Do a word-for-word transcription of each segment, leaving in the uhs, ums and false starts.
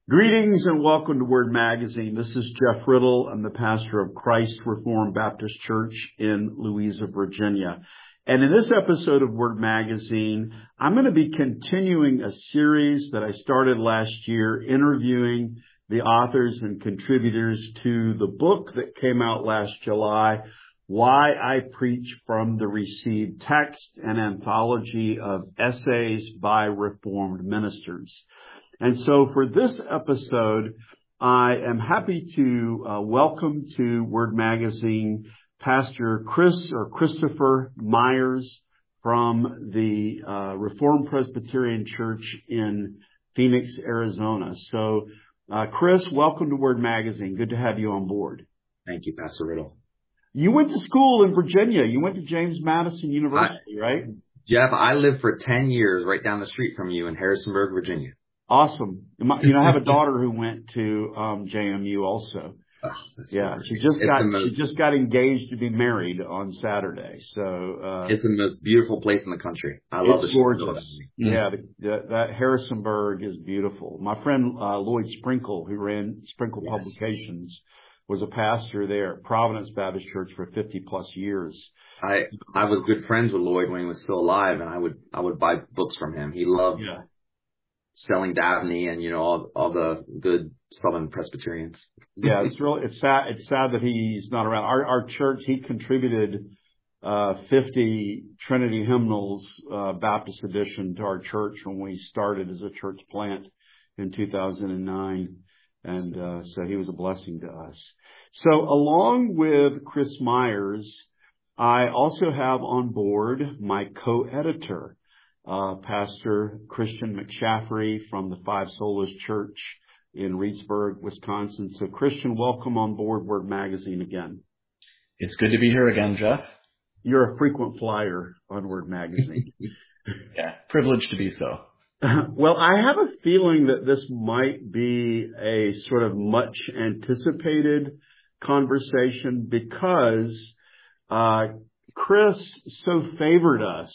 Greetings and welcome to Word Magazine. This is Jeff Riddle. I'm the pastor of Christ Reformed Baptist Church in Louisa, Virginia. And in this episode of Word Magazine, I'm going to be continuing a series that I started last year, interviewing the authors and contributors to the book that came out last July, Why I Preach from the Received Text, an anthology of essays by Reformed ministers. And so for this episode, I am happy to uh, welcome to Word Magazine Pastor Chris or Christopher Myers from the uh, Reformed Presbyterian Church in Phoenix, Arizona. So, uh, Chris, welcome to Word Magazine. Good to have you on board. Thank you, Pastor Riddle. You went to school in Virginia. You went to James Madison University, I, right? Jeff, I lived for ten years right down the street from you in Harrisonburg, Virginia. Awesome. You know, I have a daughter who went to um, J M U also. Oh, yeah, so she just got most, she just got engaged to be married on Saturday. So uh, it's the most beautiful place in the country. I love it's it. gorgeous. Yeah, the, the, that Harrisonburg is beautiful. My friend uh, Lloyd Sprinkle, who ran Sprinkle yes. Publications, was a pastor there at Providence Baptist Church for fifty plus years. I I was good friends with Lloyd when he was still alive, and I would I would buy books from him. He loved. Yeah. Selling Dabney and, you know, all, all the good Southern Presbyterians. Yeah, it's really, it's sad, it's sad that he's not around. Our, our church, he contributed, uh, fifty Trinity hymnals, uh, Baptist edition to our church when we started as a church plant in two thousand nine. And, uh, so he was a blessing to us. So along with Chris Myers, I also have on board my co-editor, Uh, Pastor Christian McShaffrey from the Five Solas Church in Reedsburg, Wisconsin. So Christian, welcome on board Word Magazine again. It's good to be here again, Jeff. You're a frequent flyer on Word Magazine. Yeah, privileged to be so. Well, I have a feeling that this might be a sort of much anticipated conversation because uh Chris so favored us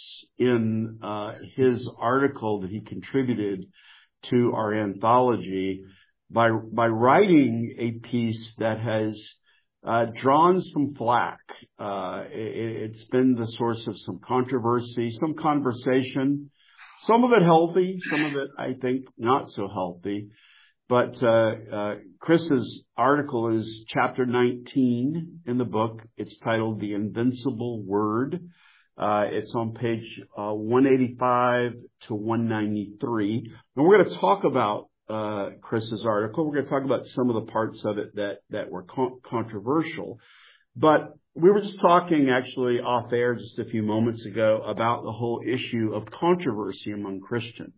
in uh, his article that he contributed to our anthology by by writing a piece that has uh, drawn some flack. Uh, it, it's been the source of some controversy, some conversation, some of it healthy, some of it, I think, not so healthy. But uh, uh Chris's article is chapter nineteen in the book. It's titled The Invincible Word. Uh It's on page uh, one eighty-five to one ninety-three. And we're going to talk about uh Chris's article. We're going to talk about some of the parts of it that, that were con- controversial. But we were just talking actually off air just a few moments ago about the whole issue of controversy among Christians.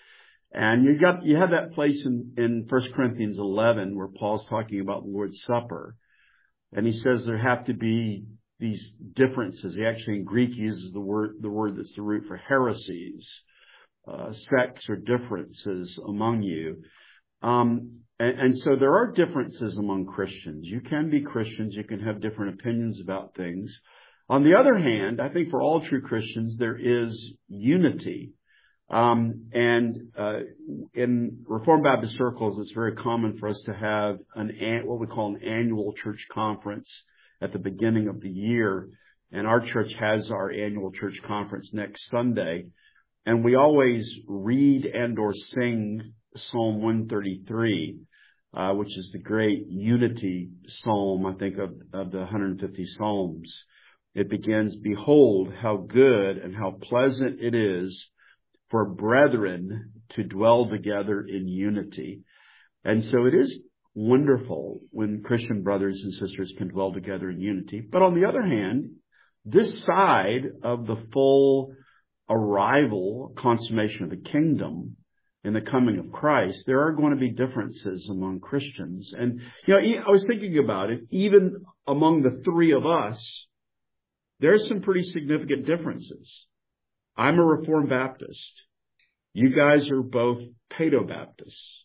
And you got, you have that place in, in First Corinthians eleven where Paul's talking about the Lord's Supper. And he says there have to be these differences. He actually in Greek uses the word, the word that's the root for heresies, uh, sects or differences among you. Um, and, and so there are differences among Christians. You can be Christians. You can have different opinions about things. On the other hand, I think for all true Christians, there is unity. Um, and, uh, in Reformed Baptist circles, it's very common for us to have an, what we call an annual church conference at the beginning of the year. And our church has our annual church conference next Sunday. And we always read and or sing Psalm one thirty-three, uh, which is the great unity psalm, I think, of, of the one hundred fifty psalms. It begins, "Behold, how good and how pleasant it is for brethren to dwell together in unity." And so it is wonderful when Christian brothers and sisters can dwell together in unity. But on the other hand, this side of the full arrival, consummation of the kingdom in the coming of Christ, there are going to be differences among Christians. And, you know, I was thinking about it, even among the three of us, there's some pretty significant differences. I'm a Reformed Baptist. You guys are both Paedo-Baptists.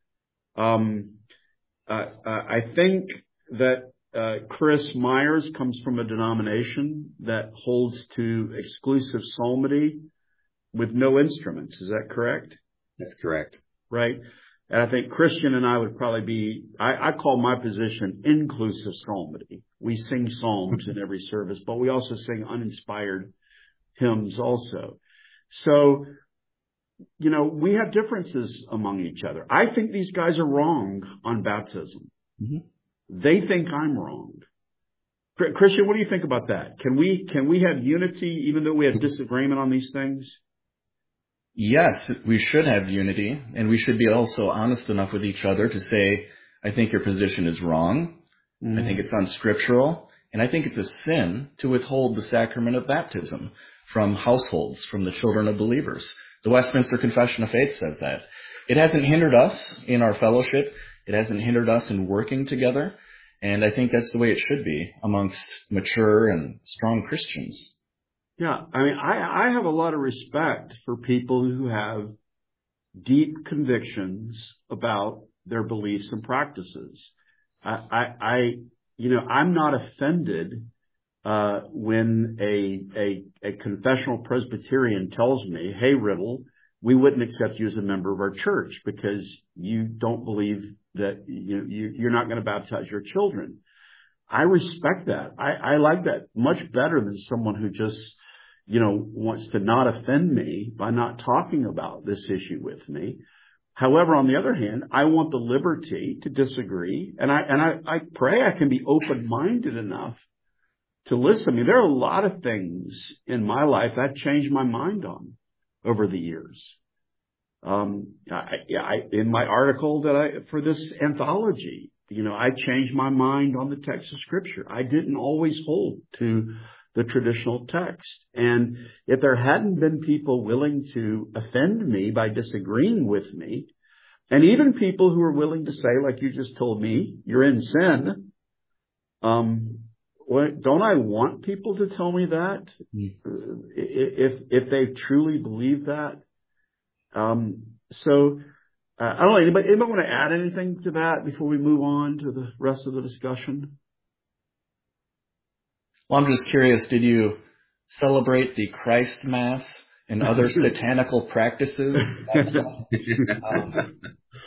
Um, uh, uh, I think that uh, Chris Myers comes from a denomination that holds to exclusive psalmody with no instruments. Is that correct? That's correct. Right. And I think Christian and I would probably be, I, I call my position inclusive psalmody. We sing psalms in every service, but we also sing uninspired hymns also. So, you know, we have differences among each other. I think these guys are wrong on baptism. Mm-hmm. They think I'm wrong. Christian, what do you think about that? Can we, can we have unity even though we have disagreement on these things? Yes, we should have unity, and we should be also honest enough with each other to say, I think your position is wrong. Mm-hmm. I think it's unscriptural, and I think it's a sin to withhold the sacrament of baptism from households, from the children of believers. The Westminster Confession of Faith says that. It hasn't hindered us in our fellowship. It hasn't hindered us in working together, and I think that's the way it should be amongst mature and strong Christians. Yeah, I mean, I, I have a lot of respect for people who have deep convictions about their beliefs and practices. I, I, I you know, I'm not offended uh, when a, a a confessional Presbyterian tells me, "Hey, Riddle, we wouldn't accept you as a member of our church because you don't believe that you, you you're not going to baptize your children." I respect that. I, I like that much better than someone who just, you know, wants to not offend me by not talking about this issue with me. However, on the other hand, I want the liberty to disagree. And I, and I, I pray I can be open-minded enough to listen. I mean, there are a lot of things in my life I've changed my mind on over the years. Um, I, I, in my article that I, for this anthology, you know, I changed my mind on the text of Scripture. I didn't always hold to the traditional text. And if there hadn't been people willing to offend me by disagreeing with me, and even people who are willing to say, like you just told me, you're in sin, um, what, don't I want people to tell me that? Mm. If, if they truly believe that? Um, so, uh, I don't know, anybody, anybody want to add anything to that before we move on to the rest of the discussion? Well, I'm just curious, did you celebrate the Christ Mass and other satanical practices? um,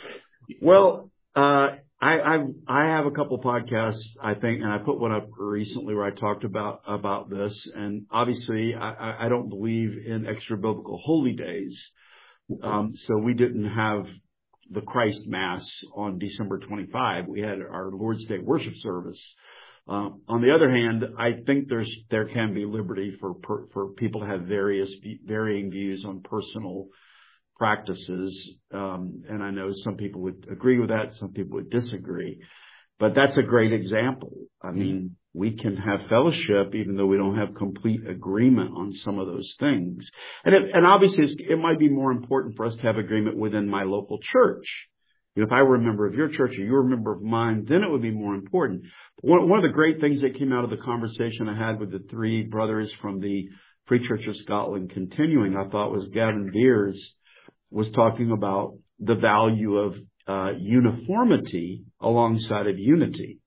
well, uh, I, I, I have a couple podcasts, I think, and I put one up recently where I talked about, about this. And obviously I, I don't believe in extra biblical holy days. Um, so we didn't have the Christ Mass on December twenty-fifth. We had our Lord's Day worship service. Uh, on the other hand, I think there's there can be liberty for per, for people to have various varying views on personal practices, um, and I know some people would agree with that, some people would disagree. But that's a great example. I mean, we can have fellowship even though we don't have complete agreement on some of those things. And it, and obviously, it's, it might be more important for us to have agreement within my local church. You know, if I were a member of your church or you were a member of mine, then it would be more important. One, one of the great things that came out of the conversation I had with the three brothers from the Free Church of Scotland Continuing, I thought was Gavin Beers was talking about the value of uh, uniformity alongside of unity.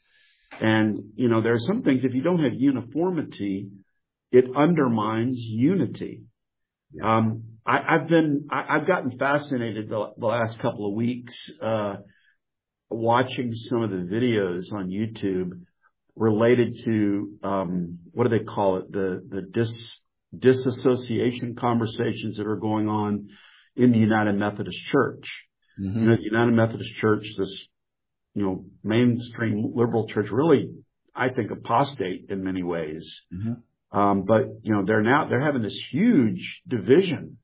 And, you know, there are some things, if you don't have uniformity, it undermines unity. Yeah. Um, I, I've been, I, I've gotten fascinated the, the last couple of weeks, uh, watching some of the videos on YouTube related to, um, what do they call it? The, the dis, disassociation conversations that are going on in the United Methodist Church. Mm-hmm. You know, the United Methodist Church, this, you know, mainstream liberal church, really, I think, apostate in many ways. Mm-hmm. Um, but, you know, they're now, they're having this huge division,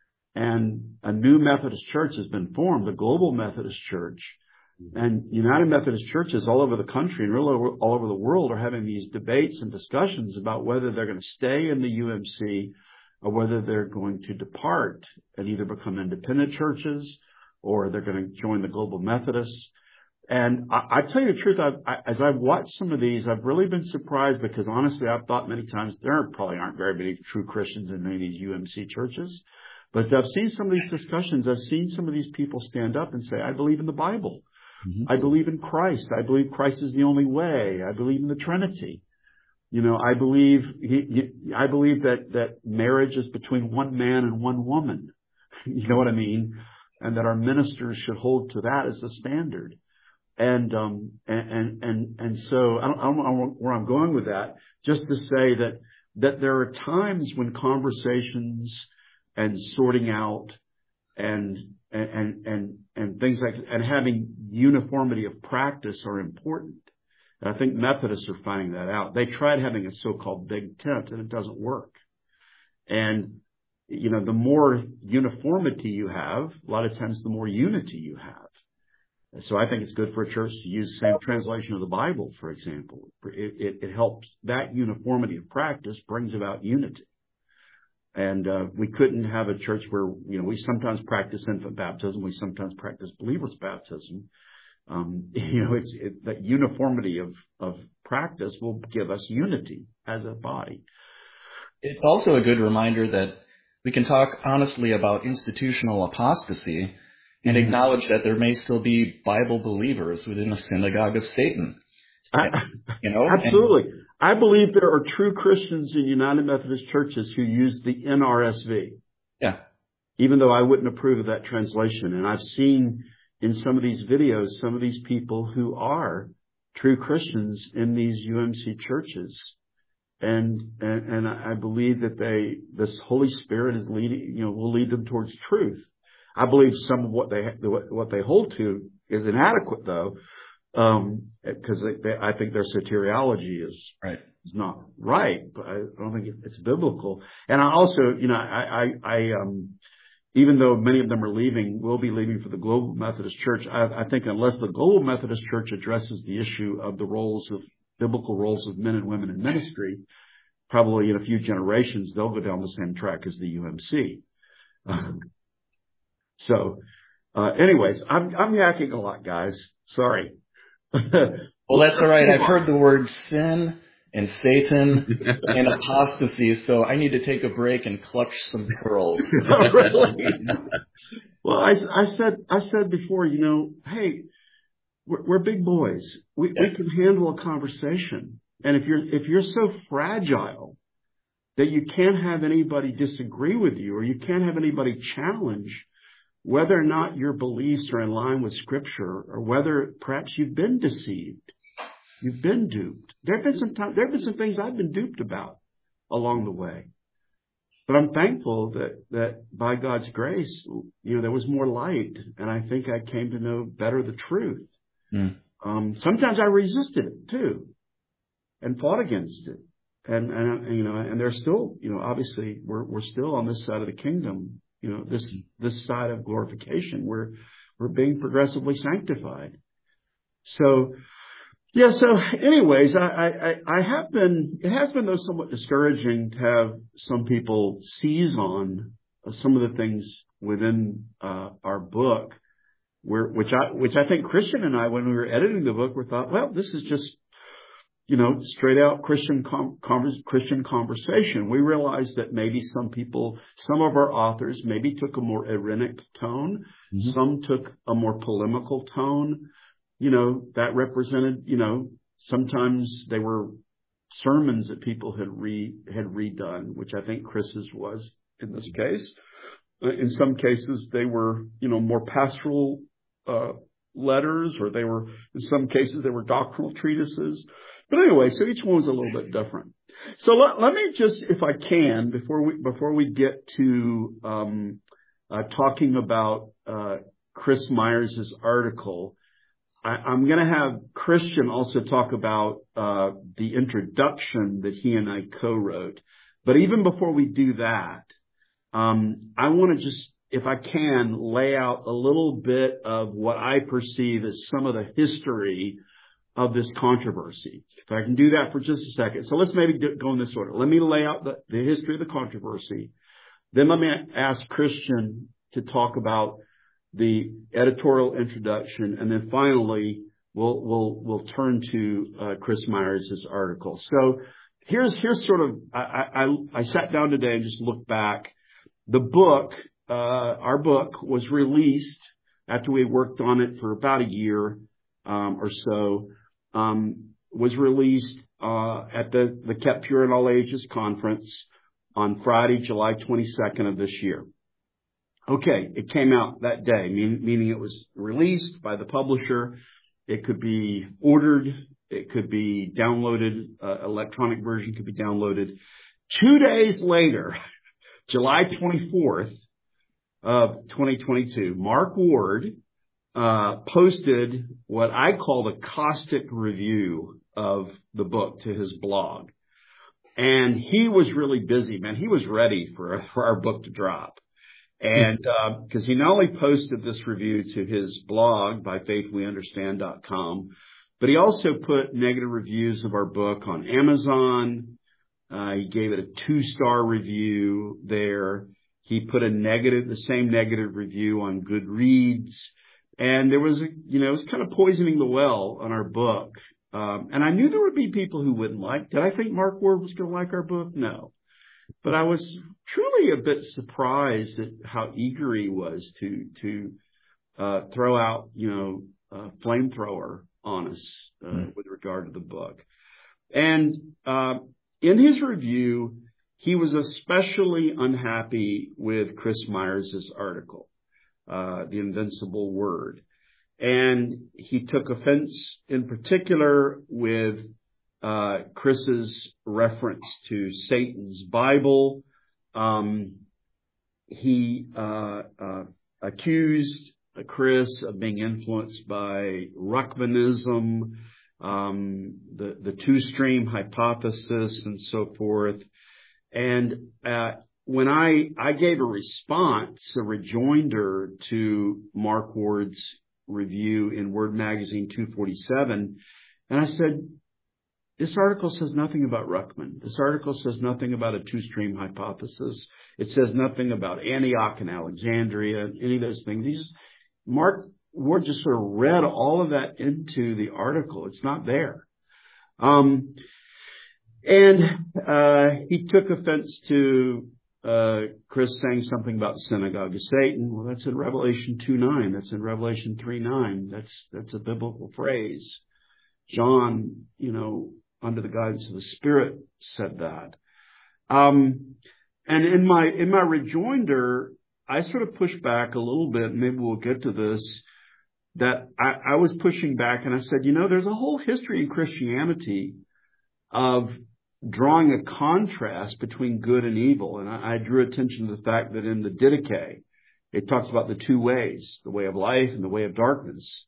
and a new Methodist church has been formed, the Global Methodist Church. Mm-hmm. And United Methodist churches all over the country and really all over the world are having these debates and discussions about whether they're going to stay in the U M C or whether they're going to depart and either become independent churches or they're going to join the Global Methodists. And I, I tell you the truth, I've, I, as I've watched some of these, I've really been surprised because honestly, I've thought many times there probably aren't very many true Christians in many of these U M C churches. But as I've seen some of these discussions, I've seen some of these people stand up and say, I believe in the Bible. Mm-hmm. I believe in Christ. I believe Christ is the only way. I believe in the Trinity. You know, I believe, he, he, I believe that, that marriage is between one man and one woman. You know what I mean? and that our ministers should hold to that as the standard. And, um, and, and, and, and so I don't, I don't know where I'm going with that, just to say that, that there are times when conversations and sorting out and, and, and, and things like, and having uniformity of practice are important. And I think Methodists are finding that out. They tried having a so-called big tent and it doesn't work. And, you know, the more uniformity you have, a lot of times the more unity you have. So I think it's good for a church to use the same translation of the Bible, for example. It, it, it helps. That uniformity of practice brings about unity. And uh, we couldn't have a church where, you know, we sometimes practice infant baptism. We sometimes practice believers' baptism. Um, you know, it's it, that uniformity of, of practice will give us unity as a body. It's also a good reminder that we can talk honestly about institutional apostasy and acknowledge that there may still be Bible believers within the synagogue of Satan. I, you know, absolutely. And, I believe there are true Christians in United Methodist churches who use the N R S V. Yeah. Even though I wouldn't approve of that translation. And I've seen in some of these videos, some of these people who are true Christians in these U M C churches. And, and, and I believe that they, this Holy Spirit is leading, you know, will lead them towards truth. I believe some of what they what they hold to is inadequate, though, um, because they, they, I think their soteriology is right. is not right, but I don't think it's biblical. And I also, you know, I, I, I um, even though many of them are leaving, will be leaving for the Global Methodist Church. I, I think unless the Global Methodist Church addresses the issue of the roles of biblical roles of men and women in ministry, probably in a few generations they'll go down the same track as the U M C. Um, So, uh, anyways, I'm, I'm yakking a lot, guys. Sorry. Well, that's all right. I've heard the word sin and Satan and apostasy, so I need to take a break and clutch some pearls. Oh, really? Well, I, I said, I said before, you know, hey, we're, we're big boys. We, yeah. we can handle a conversation. And if you're, if you're so fragile that you can't have anybody disagree with you or you can't have anybody challenge whether or not your beliefs are in line with Scripture, or whether perhaps you've been deceived, you've been duped. There have been some time, there have been some things I've been duped about along the way, but I'm thankful that that by God's grace, you know, there was more light, and I think I came to know better the truth. Mm. Um, sometimes I resisted it too, and fought against it, and and you know, and there's still, you know, obviously we're we're still on this side of the kingdom. You know, this, this side of glorification, we're, we're being progressively sanctified. So, yeah, so anyways, I, I, I have been, it has been though somewhat discouraging to have some people seize on some of the things within, uh, our book, where, which I, which I think Christian and I, when we were editing the book, we thought, well, this is just, you know, straight out Christian com- converse, Christian conversation. We realized that maybe some people, some of our authors maybe took a more ironic tone. Mm-hmm. Some took a more polemical tone. You know, that represented, you know, sometimes they were sermons that people had re, had redone, which I think Chris's was in this case. Uh, in some cases, they were, you know, more pastoral, uh, letters, or they were, in some cases, they were doctrinal treatises. But anyway, so each one was a little bit different. So let, let me just, if I can, before we before we get to um, uh, talking about uh, Chris Myers' article, I, I'm going to have Christian also talk about uh, the introduction that he and I co-wrote. But even before we do that, um, I want to just, if I can, lay out a little bit of what I perceive as some of the history of this controversy. If I can do that for just a second. So let's maybe do, go in this order. Let me lay out the, the history of the controversy. Then let me ask Christian to talk about the editorial introduction. And then finally, we'll, we'll, we'll turn to uh, Chris Myers' article. So here's, here's sort of, I, I, I sat down today and just looked back. The book, uh, our book was released after we worked on it for about a year, um, or so. Um, was released uh, at the, the Kept Pure in All Ages conference on Friday, July twenty-second of this year. Okay, it came out that day, mean, meaning it was released by the publisher. It could be ordered. It could be downloaded. Uh, electronic version could be downloaded. Two days later, July twenty-fourth of twenty twenty-two, Mark Ward uh, posted what I called a caustic review of the book to his blog. And he was really busy, man. He was ready for, for our book to drop. And because uh, he not only posted this review to his blog by faith we understand dot com, but he also put negative reviews of our book on Amazon. Uh, he gave it a two-star review there. He put a negative, the same negative review on Goodreads. And there was, a, you know, it was kind of poisoning the well on our book. Um, and I knew there would be people who wouldn't like. Did I think Mark Ward was going to like our book? No. But I was truly a bit surprised at how eager he was to, to, uh, throw out, you know, a flamethrower on us, uh, mm. with regard to the book. And, uh, in his review, he was especially unhappy with Chris Myers' article, uh, The Invincible Word. And he took offense in particular with uh Chris's reference to Satan's Bible. Um, he uh, uh accused Chris of being influenced by Ruckmanism, um, the, the two-stream hypothesis, and so forth. And uh, when I, I gave a response, a rejoinder to Mark Ward's review in Word Magazine two forty-seven, and I said, this article says nothing about Ruckman. This article says nothing about a two-stream hypothesis. It says nothing about Antioch and Alexandria, any of those things. He's, Mark Ward just sort of read all of that into the article. It's not there. Um, and uh, he took offense to uh, Chris saying something about the synagogue of Satan. Well, that's in Revelation two nine. That's in Revelation three nine. That's that's a biblical phrase. John, you know, under the guidance of the Spirit, said that. Um, and in my in my rejoinder, I sort of pushed back a little bit. Maybe we'll get to this. That I, I was pushing back, and I said, you know, there's a whole history in Christianity of drawing a contrast between good and evil. And I, I drew attention to the fact that in the Didache, it talks about the two ways, the way of life and the way of darkness.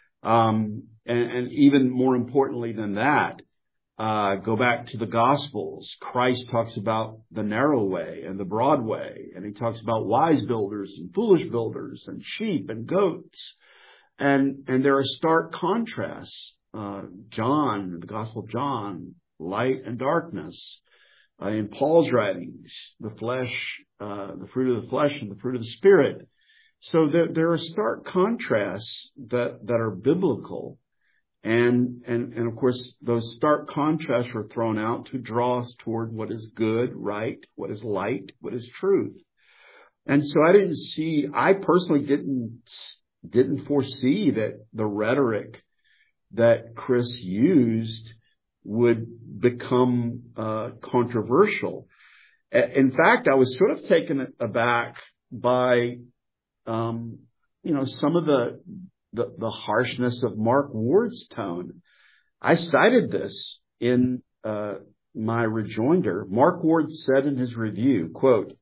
Um, and, and even more importantly than that, uh, go back to the Gospels. Christ talks about the narrow way and the broad way. And he talks about wise builders and foolish builders and sheep and goats. And, and there are stark contrasts. Uh, John, the Gospel of John, light and darkness. Uh, in Paul's writings, the flesh, uh, the fruit of the flesh and the fruit of the Spirit. So there, there are stark contrasts that, that are biblical. And, and, and of course, those stark contrasts are thrown out to draw us toward what is good, right, what is light, what is truth. And so I didn't see, I personally didn't, didn't foresee that the rhetoric that Chris used would become, uh, controversial. In fact, I was sort of taken aback by, um, you know, some of the, the, the harshness of Mark Ward's tone. I cited this in, uh, my rejoinder. Mark Ward said in his review, quote,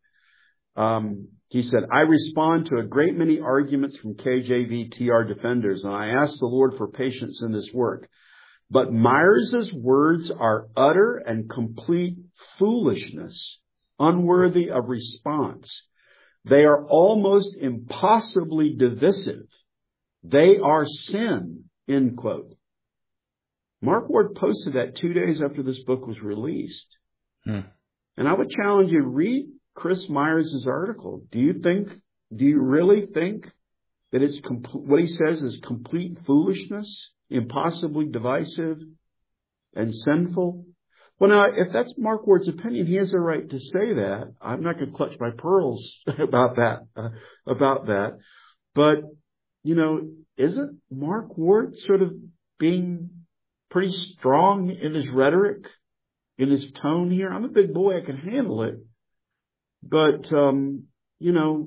um, he said, I respond to a great many arguments from K J V T R defenders, and I ask the Lord for patience in this work. But Myers' words are utter and complete foolishness, unworthy of response. They are almost impossibly divisive. They are sin, end quote. Mark Ward posted that two days after this book was released. Hmm. And I would challenge you, read Chris Myers' article. Do you think, do you really think that it's compl- what he says is complete foolishness, impossibly divisive and sinful? Well, now, if that's Mark Ward's opinion, he has a right to say that. I'm not going to clutch my pearls about that, uh, about that. But, you know, isn't Mark Ward sort of being pretty strong in his rhetoric, in his tone here? I'm a big boy. I can handle it. But, um, you know,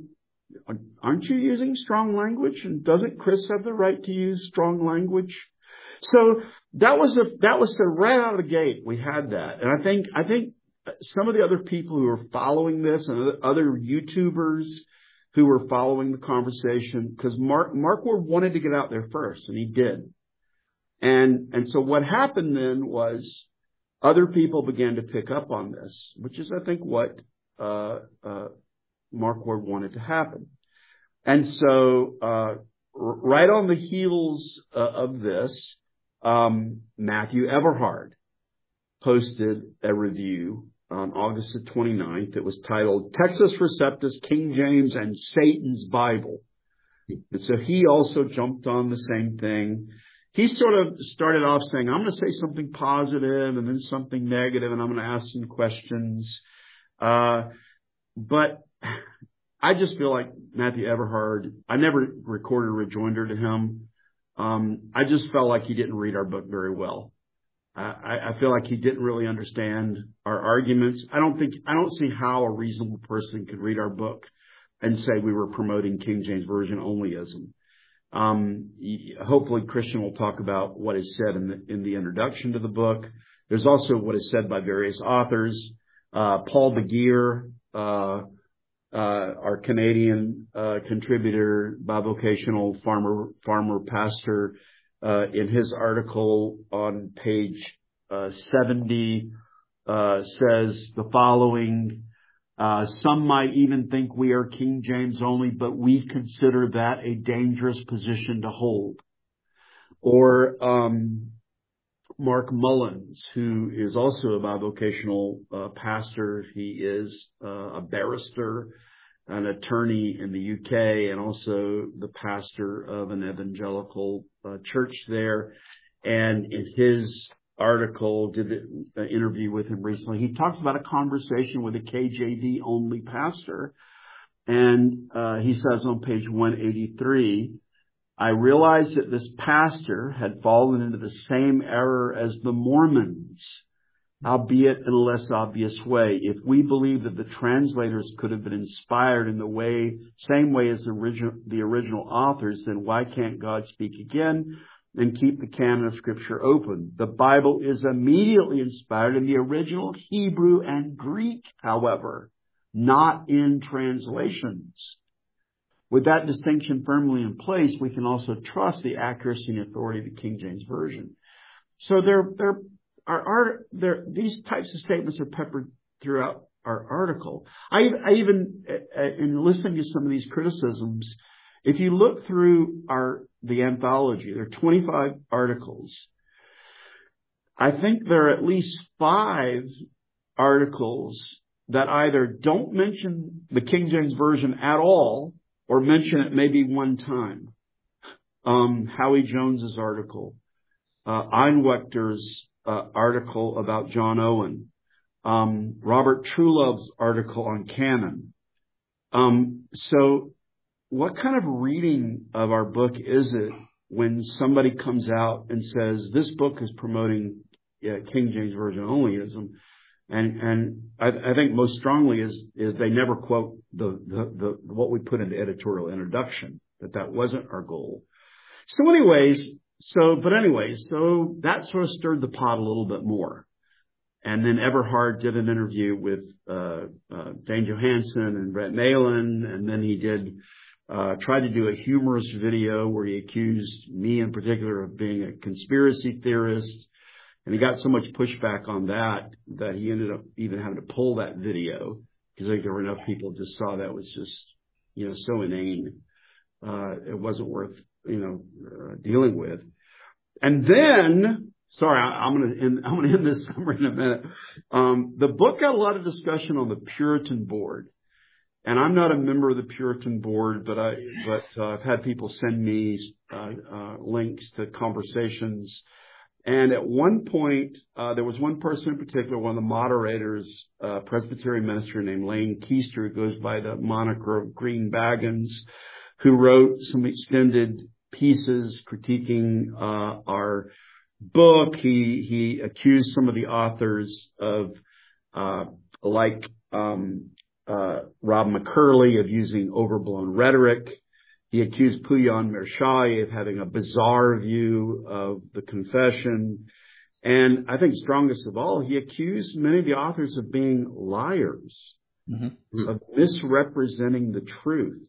aren't you using strong language? And doesn't Chris have the right to use strong language? So that was a, that was the right out of the gate. We had that. And I think, I think some of the other people who are following this and other YouTubers who were following the conversation, because Mark, Mark Ward wanted to get out there first, and he did. And, and so what happened then was other people began to pick up on this, which is, I think, what, uh, uh, Mark Ward wanted to happen. And so, uh, right on the heels uh, of this, um, Matthew Everhard posted a review on August the twenty-ninth. It was titled Textus Receptus, King James and Satan's Bible. And so he also jumped on the same thing. He sort of started off saying, I'm going to say something positive and then something negative, and I'm going to ask some questions. Uh, but I just feel like Matthew Everhard, I never recorded a rejoinder to him. Um, I just felt like he didn't read our book very well. I, I feel like he didn't really understand our arguments. I don't think, I don't see how a reasonable person could read our book and say we were promoting King James Version onlyism. Um, hopefully Christian will talk about what is said in the, in the introduction to the book. There's also what is said by various authors. Uh, Paul Begeer, uh, uh, our Canadian, uh, contributor, bivocational farmer, farmer pastor, uh, in his article on page, uh, seventy, uh, says the following. Uh, some might even think we are King James only, but we consider that a dangerous position to hold. Or, um, Mark Mullins, who is also a bivocational uh, pastor. He is uh, a barrister, an attorney in the U K, and also the pastor of an evangelical uh, church there. And in his article, did the interview with him recently, he talks about a conversation with a K J V only pastor. And uh, he says on page one eighty-three, I realized that this pastor had fallen into the same error as the Mormons, albeit in a less obvious way. If we believe that the translators could have been inspired in the way, same way as the original, the original authors, then why can't God speak again and keep the canon of Scripture open? The Bible is immediately inspired in the original Hebrew and Greek, however, not in translations. With that distinction firmly in place, we can also trust the accuracy and authority of the King James Version. So there, there are, are there, these types of statements are peppered throughout our article. I, I even, uh, in listening to some of these criticisms, if you look through our, the anthology, there are twenty-five articles. I think there are at least five articles that either don't mention the King James Version at all, or mention it maybe one time. Um, Howie Jones's article, uh, Einwechter's uh, article about John Owen, um, Robert Truelove's article on canon. Um, so what kind of reading of our book is it when somebody comes out and says this book is promoting yeah, King James Version onlyism? And, and I, I think most strongly is, is they never quote the, the, the, what we put in the editorial introduction, that that wasn't our goal. So anyways, so, but anyways, so that sort of stirred the pot a little bit more. And then Everhard did an interview with, uh, uh, Dane Johansen and Brett Malin. And then he did, uh, tried to do a humorous video where he accused me in particular of being a conspiracy theorist. And he got so much pushback on that that he ended up even having to pull that video because I think there were enough people just saw that was just, you know, so inane. Uh, it wasn't worth, you know, uh, dealing with. And then, sorry, I, I'm going to end, I'm going to end this summary in a minute. Um, the book got a lot of discussion on the Puritan board. And I'm not a member of the Puritan board, but I, but, uh, I've had people send me, uh, uh, links to conversations. And at one point, uh, there was one person in particular, one of the moderators, uh, Presbyterian minister named Lane Keister, who goes by the moniker of Green Baggins, who wrote some extended pieces critiquing, uh, our book. He, he accused some of the authors of, uh, like, um, uh, Rob McCurley of using overblown rhetoric. He accused Pouyan Mershawi of having a bizarre view of the confession. And I think strongest of all, he accused many of the authors of being liars, mm-hmm. of misrepresenting the truth.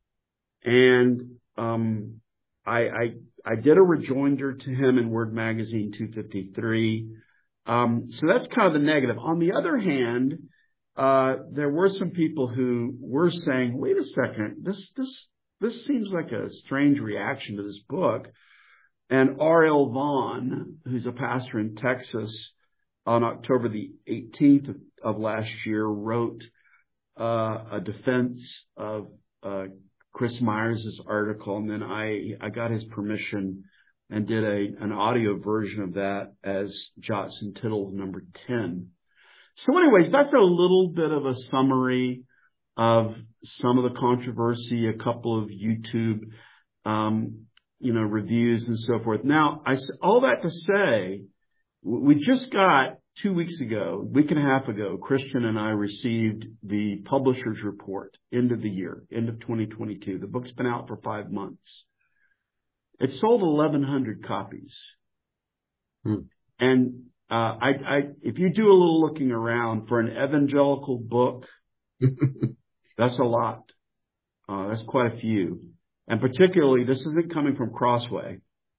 And um, I, I I did a rejoinder to him in Word Magazine two fifty-three. Um, so that's kind of the negative. On the other hand, uh, there were some people who were saying, wait a second, this, this, this seems like a strange reaction to this book. And R L Vaughn, who's a pastor in Texas, on October the eighteenth of, of last year, wrote, uh, a defense of, uh, Chris Myers' article. And then I, I got his permission and did a, an audio version of that as Jots and Tittles number ten. So anyways, that's a little bit of a summary of some of the controversy, a couple of YouTube, um, you know, reviews and so forth. Now, I, all that to say, we just got two weeks ago, a week and a half ago, Christian and I received the publisher's report, end of the year, end of twenty twenty-two. The book's been out for five months. It sold eleven hundred copies. Hmm. And, uh, I, I, if you do a little looking around for an evangelical book, that's a lot. Uh, that's quite a few. And particularly, this isn't coming from Crossway.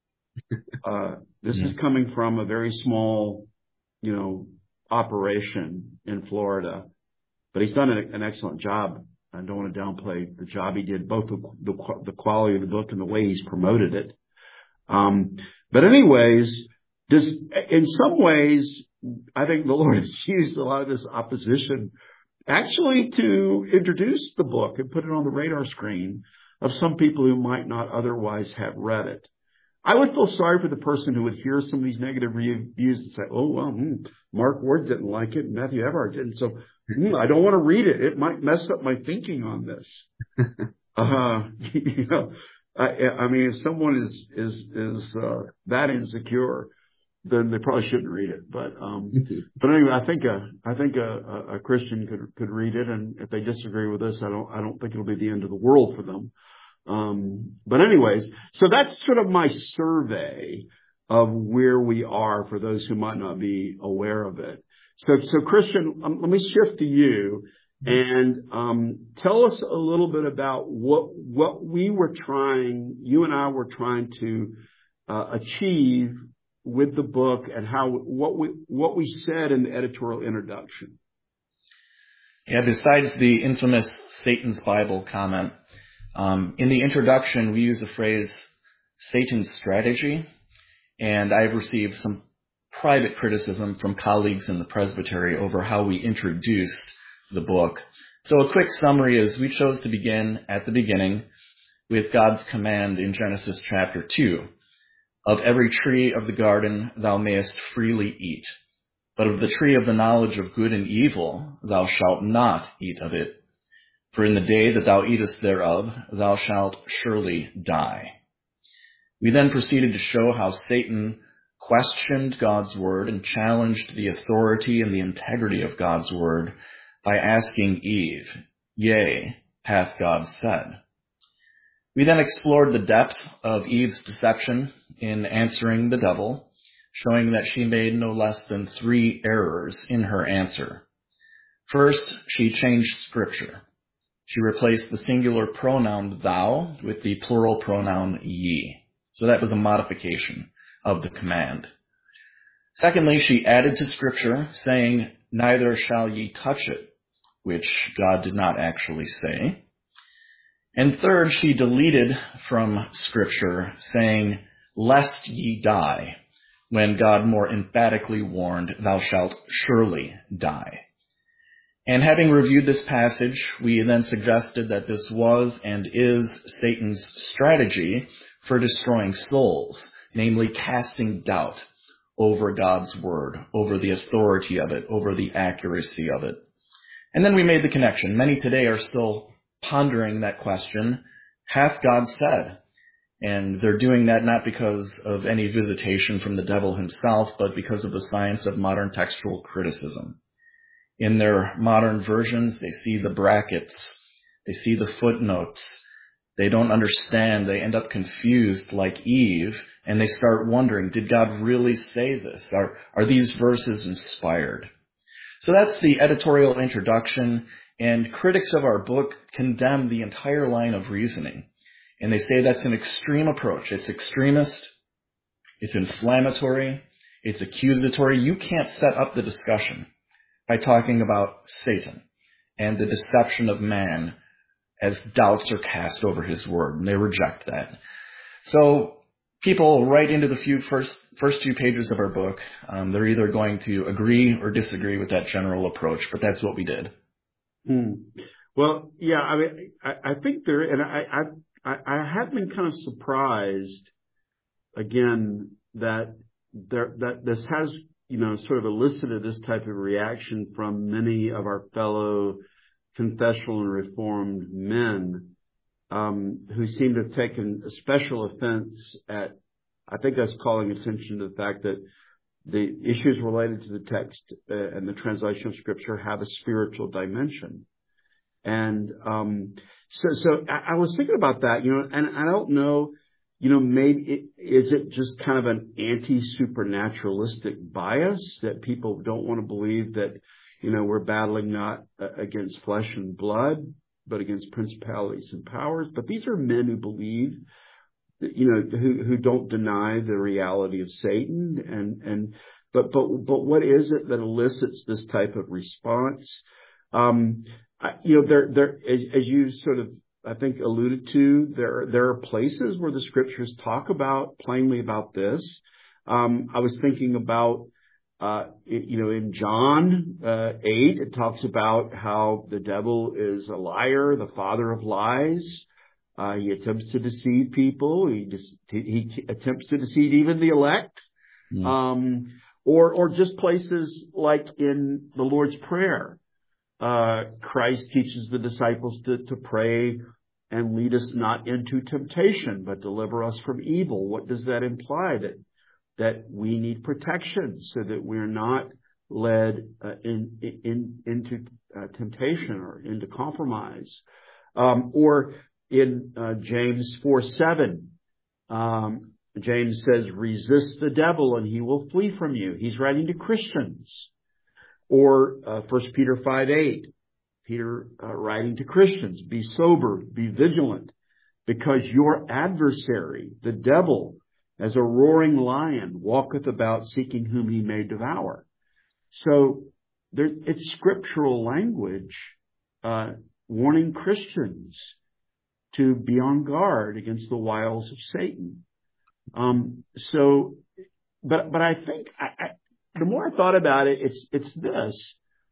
Uh, this yeah. is coming from a very small, you know, operation in Florida. But he's done an, an excellent job. I don't want to downplay the job he did, both the, the, the quality of the book and the way he's promoted it. Um, but anyways, this, in some ways, I think the Lord has used a lot of this opposition actually to introduce the book and put it on the radar screen of some people who might not otherwise have read it. I would feel sorry for the person who would hear some of these negative reviews and say, oh, well, hmm, Mark Ward didn't like it, and Matthew Everard didn't, so hmm, I don't want to read it. It might mess up my thinking on this. uh, you know, I, I mean, if someone is, is, is, uh, that insecure, then they probably shouldn't read it. But, um, but anyway, I think a, I think a, a Christian could, could read it. And if they disagree with us, I don't, I don't think it'll be the end of the world for them. Um, but anyways, so that's sort of my survey of where we are for those who might not be aware of it. So, so Christian, um, let me shift to you and, um, tell us a little bit about what, what we were trying, you and I were trying to, uh, achieve with the book and how, what we, what we said in the editorial introduction. Yeah, besides the infamous Satan's Bible comment, Um, in the introduction, we use the phrase Satan's strategy, and I've received some private criticism from colleagues in the presbytery over how we introduced the book. So a quick summary is we chose to begin at the beginning with God's command in Genesis chapter two. Of every tree of the garden thou mayest freely eat, but of the tree of the knowledge of good and evil thou shalt not eat of it. For in the day that thou eatest thereof, thou shalt surely die. We then proceeded to show how Satan questioned God's word and challenged the authority and the integrity of God's word by asking Eve, yea, hath God said? We then explored the depth of Eve's deception in answering the devil, showing that she made no less than three errors in her answer. First, she changed scripture. She replaced the singular pronoun thou with the plural pronoun ye. So that was a modification of the command. Secondly, she added to scripture saying, neither shall ye touch it, which God did not actually say. And third, she deleted from scripture saying, lest ye die, when God more emphatically warned, thou shalt surely die. And having reviewed this passage, we then suggested that this was and is Satan's strategy for destroying souls, namely casting doubt over God's word, over the authority of it, over the accuracy of it. And then we made the connection. Many today are still pondering that question, hath God said? And they're doing that not because of any visitation from the devil himself, but because of the science of modern textual criticism. In their modern versions, they see the brackets, they see the footnotes. They don't understand. They end up confused like Eve, and they start wondering, did God really say this? Are, are these verses inspired? So that's the editorial introduction, and critics of our book condemn the entire line of reasoning. And they say that's an extreme approach. It's extremist, it's inflammatory, it's accusatory. You can't set up the discussion by talking about Satan and the deception of man as doubts are cast over his word, and they reject that. So people write into the few first first few pages of our book. Um, they're either going to agree or disagree with that general approach, but that's what we did. Hmm. Well, yeah, I mean, I, I think there, and I, I, I have been kind of surprised again that there that this has, you know, sort of elicited this type of reaction from many of our fellow confessional and reformed men um, who seem to have taken a special offense at, I think that's calling attention to the fact that the issues related to the text uh, and the translation of Scripture have a spiritual dimension. And um, so, so I, I was thinking about that, you know, and I don't know, you know, maybe it, is it just kind of an anti-supernaturalistic bias that people don't want to believe that, you know, we're battling not uh, against flesh and blood, but against principalities and powers. But these are men who believe, you know, who, who don't deny the reality of Satan. And, and, but, but, but what is it that elicits this type of response? Um, I, you know, there, there, as, as you sort of, I think, alluded to, there, there are places where the Scriptures talk about, plainly about this. Um, I was thinking about, Uh, you know, in John uh, eight, it talks about how the devil is a liar, the father of lies. Uh, he attempts to deceive people. He just he, he attempts to deceive even the elect. Mm. Um, or or just places like in the Lord's Prayer, uh, Christ teaches the disciples to to pray and lead us not into temptation, but deliver us from evil. What does that imply? That that we need protection so that we're not led uh, in, in, into uh, temptation or into compromise. Um, or in uh, James four seven, um, James says, resist the devil and he will flee from you. He's writing to Christians. Or uh, First Peter five eight, Peter uh, writing to Christians, be sober, be vigilant, because your adversary, the devil, as a roaring lion, walketh about seeking whom he may devour. So there, it's scriptural language uh, warning Christians to be on guard against the wiles of Satan. Um, so, but but I think I, I, the more I thought about it, it's it's this.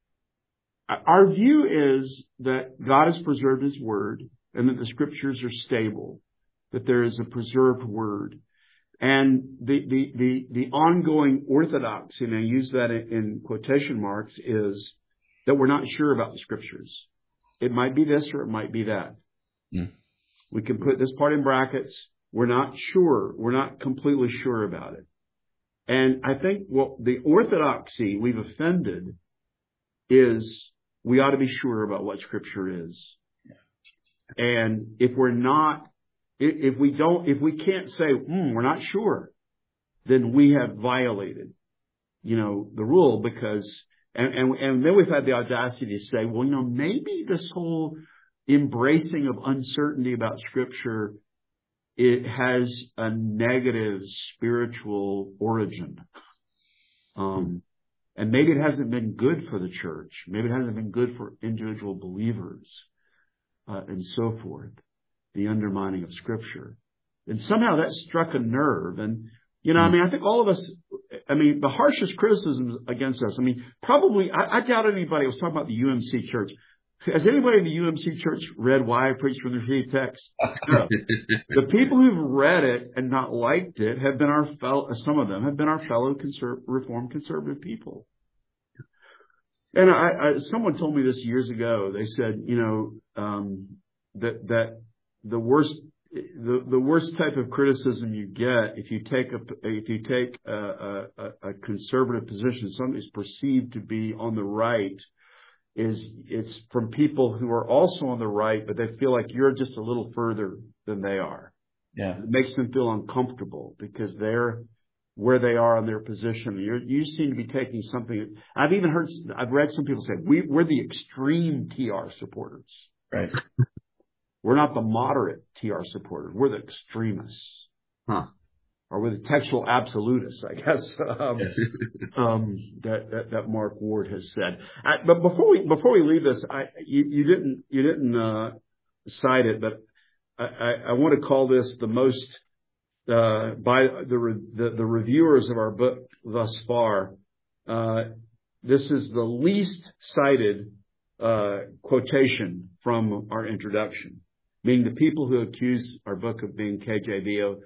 Our view is that God has preserved His Word, and that the Scriptures are stable, that there is a preserved Word. And the, the, the, the ongoing orthodoxy, and I use that in, in quotation marks, is that we're not sure about the Scriptures. It might be this or it might be that. Mm. We can put this part in brackets. We're not sure. We're not completely sure about it. And I think what the orthodoxy we've offended is we ought to be sure about what Scripture is. Yeah. And if we're not, If we don't, if we can't say, hmm, we're not sure, then we have violated, you know, the rule because, and, and, and then we've had the audacity to say, well, you know, maybe this whole embracing of uncertainty about Scripture, it has a negative spiritual origin. Um, and maybe it hasn't been good for the church. Maybe it hasn't been good for individual believers, uh, and so forth. The undermining of Scripture. And somehow that struck a nerve. And, you know, I mean, I think all of us, I mean, the harshest criticisms against us, I mean, probably, I, I doubt anybody, I was talking about the U M C church. Has anybody in the U M C church read Why I Preach from the Received Text? No. The people who've read it and not liked it have been our fellow, some of them have been our fellow conserv- Reformed conservative people. And I, I, someone told me this years ago. They said, you know, um, that, that, The worst, the, the worst type of criticism you get if you take a if you take a, a, a conservative position, something that's perceived to be on the right, is it's from people who are also on the right, but they feel like you're just a little further than they are. Yeah. It makes them feel uncomfortable because they're where they are in their position. You're, you seem to be taking something. I've even heard, I've read some people say, we, we're the extreme T R supporters. Right. We're not the moderate T R supporters. We're the extremists. Huh. Or we're the textual absolutists, I guess, um, um, that, that, that Mark Ward has said. I, but before we, before we leave this, I, you, you didn't, you didn't, uh, cite it, but I, I, I want to call this the most, uh, by the, re, the, the reviewers of our book thus far. Uh, this is the least cited, uh, quotation from our introduction, meaning the people who accuse our book of being K J V O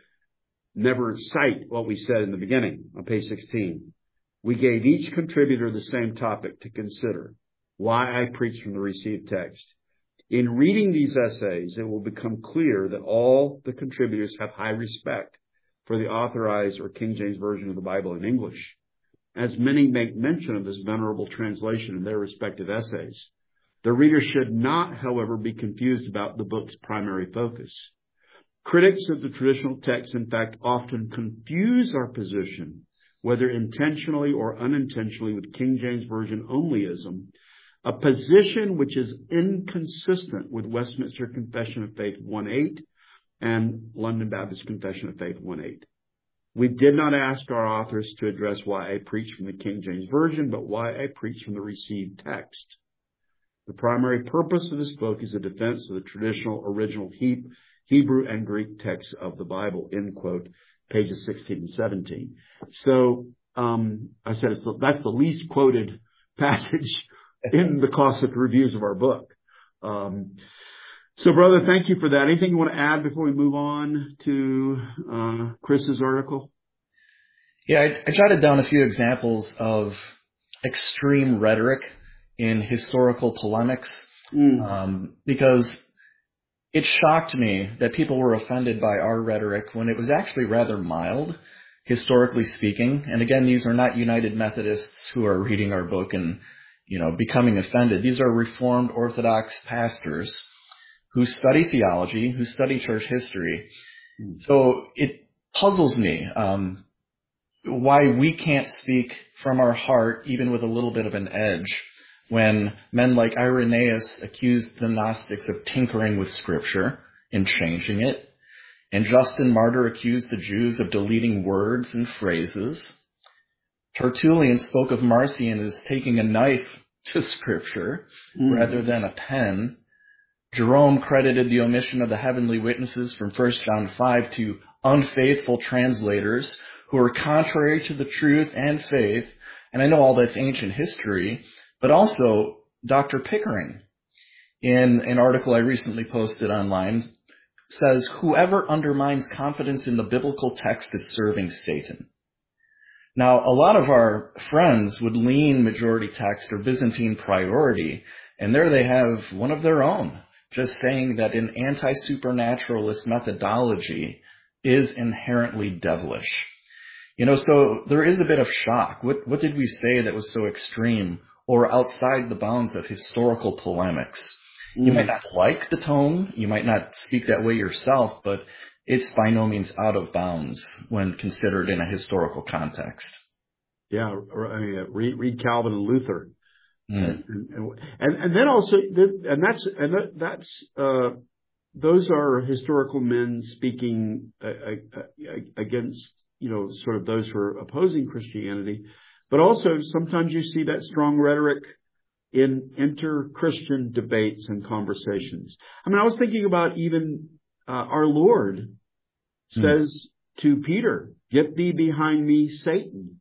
never cite what we said in the beginning on page sixteen. We gave each contributor the same topic to consider, why I preach from the received text. In reading these essays, it will become clear that all the contributors have high respect for the authorized or King James Version of the Bible in English, as many make mention of this venerable translation in their respective essays. The reader should not, however, be confused about the book's primary focus. Critics of the traditional text, in fact, often confuse our position, whether intentionally or unintentionally, with King James Version onlyism, a position which is inconsistent with Westminster Confession of Faith one eight and London Baptist Confession of Faith one eight. We did not ask our authors to address why I preach from the King James Version, but why I preach from the received text. The primary purpose of this book is a defense of the traditional original Hebrew and Greek texts of the Bible, end quote, pages sixteen and seventeen. So, um, I said it's the, that's the least quoted passage in the Cossack reviews of our book. Um, so, brother, thank you for that. Anything you want to add before we move on to uh, Chris's article? Yeah, I, I jotted down a few examples of extreme rhetoric in historical polemics, mm. um, because it shocked me that people were offended by our rhetoric when it was actually rather mild, historically speaking. And again, these are not United Methodists who are reading our book and, you know, becoming offended. These are Reformed Orthodox pastors who study theology, who study church history. So it puzzles me um, why we can't speak from our heart, even with a little bit of an edge, when men like Irenaeus accused the Gnostics of tinkering with Scripture and changing it, and Justin Martyr accused the Jews of deleting words and phrases. Tertullian spoke of Marcion as taking a knife to Scripture mm. rather than a pen. Jerome credited the omission of the heavenly witnesses from First John five to unfaithful translators who are contrary to the truth and faith. And I know all that's ancient history, but also Doctor Pickering, in an article I recently posted online, says whoever undermines confidence in the biblical text is serving Satan. Now, a lot of our friends would lean majority text or Byzantine priority, and there they have one of their own, just saying that an anti-supernaturalist methodology is inherently devilish. You know, so there is a bit of shock. What, what did we say that was so extreme or outside the bounds of historical polemics? Mm. You might not like the tone, you might not speak that way yourself, but it's by no means out of bounds when considered in a historical context. Yeah, read, read Calvin and Luther. Mm. And, and, and then also, and that's, and that, that's, uh, those are historical men speaking uh, uh, against, you know, sort of those who are opposing Christianity. But also sometimes you see that strong rhetoric in inter-Christian debates and conversations. I mean, I was thinking about even, uh, our Lord mm. says to Peter, "Get thee behind me, Satan."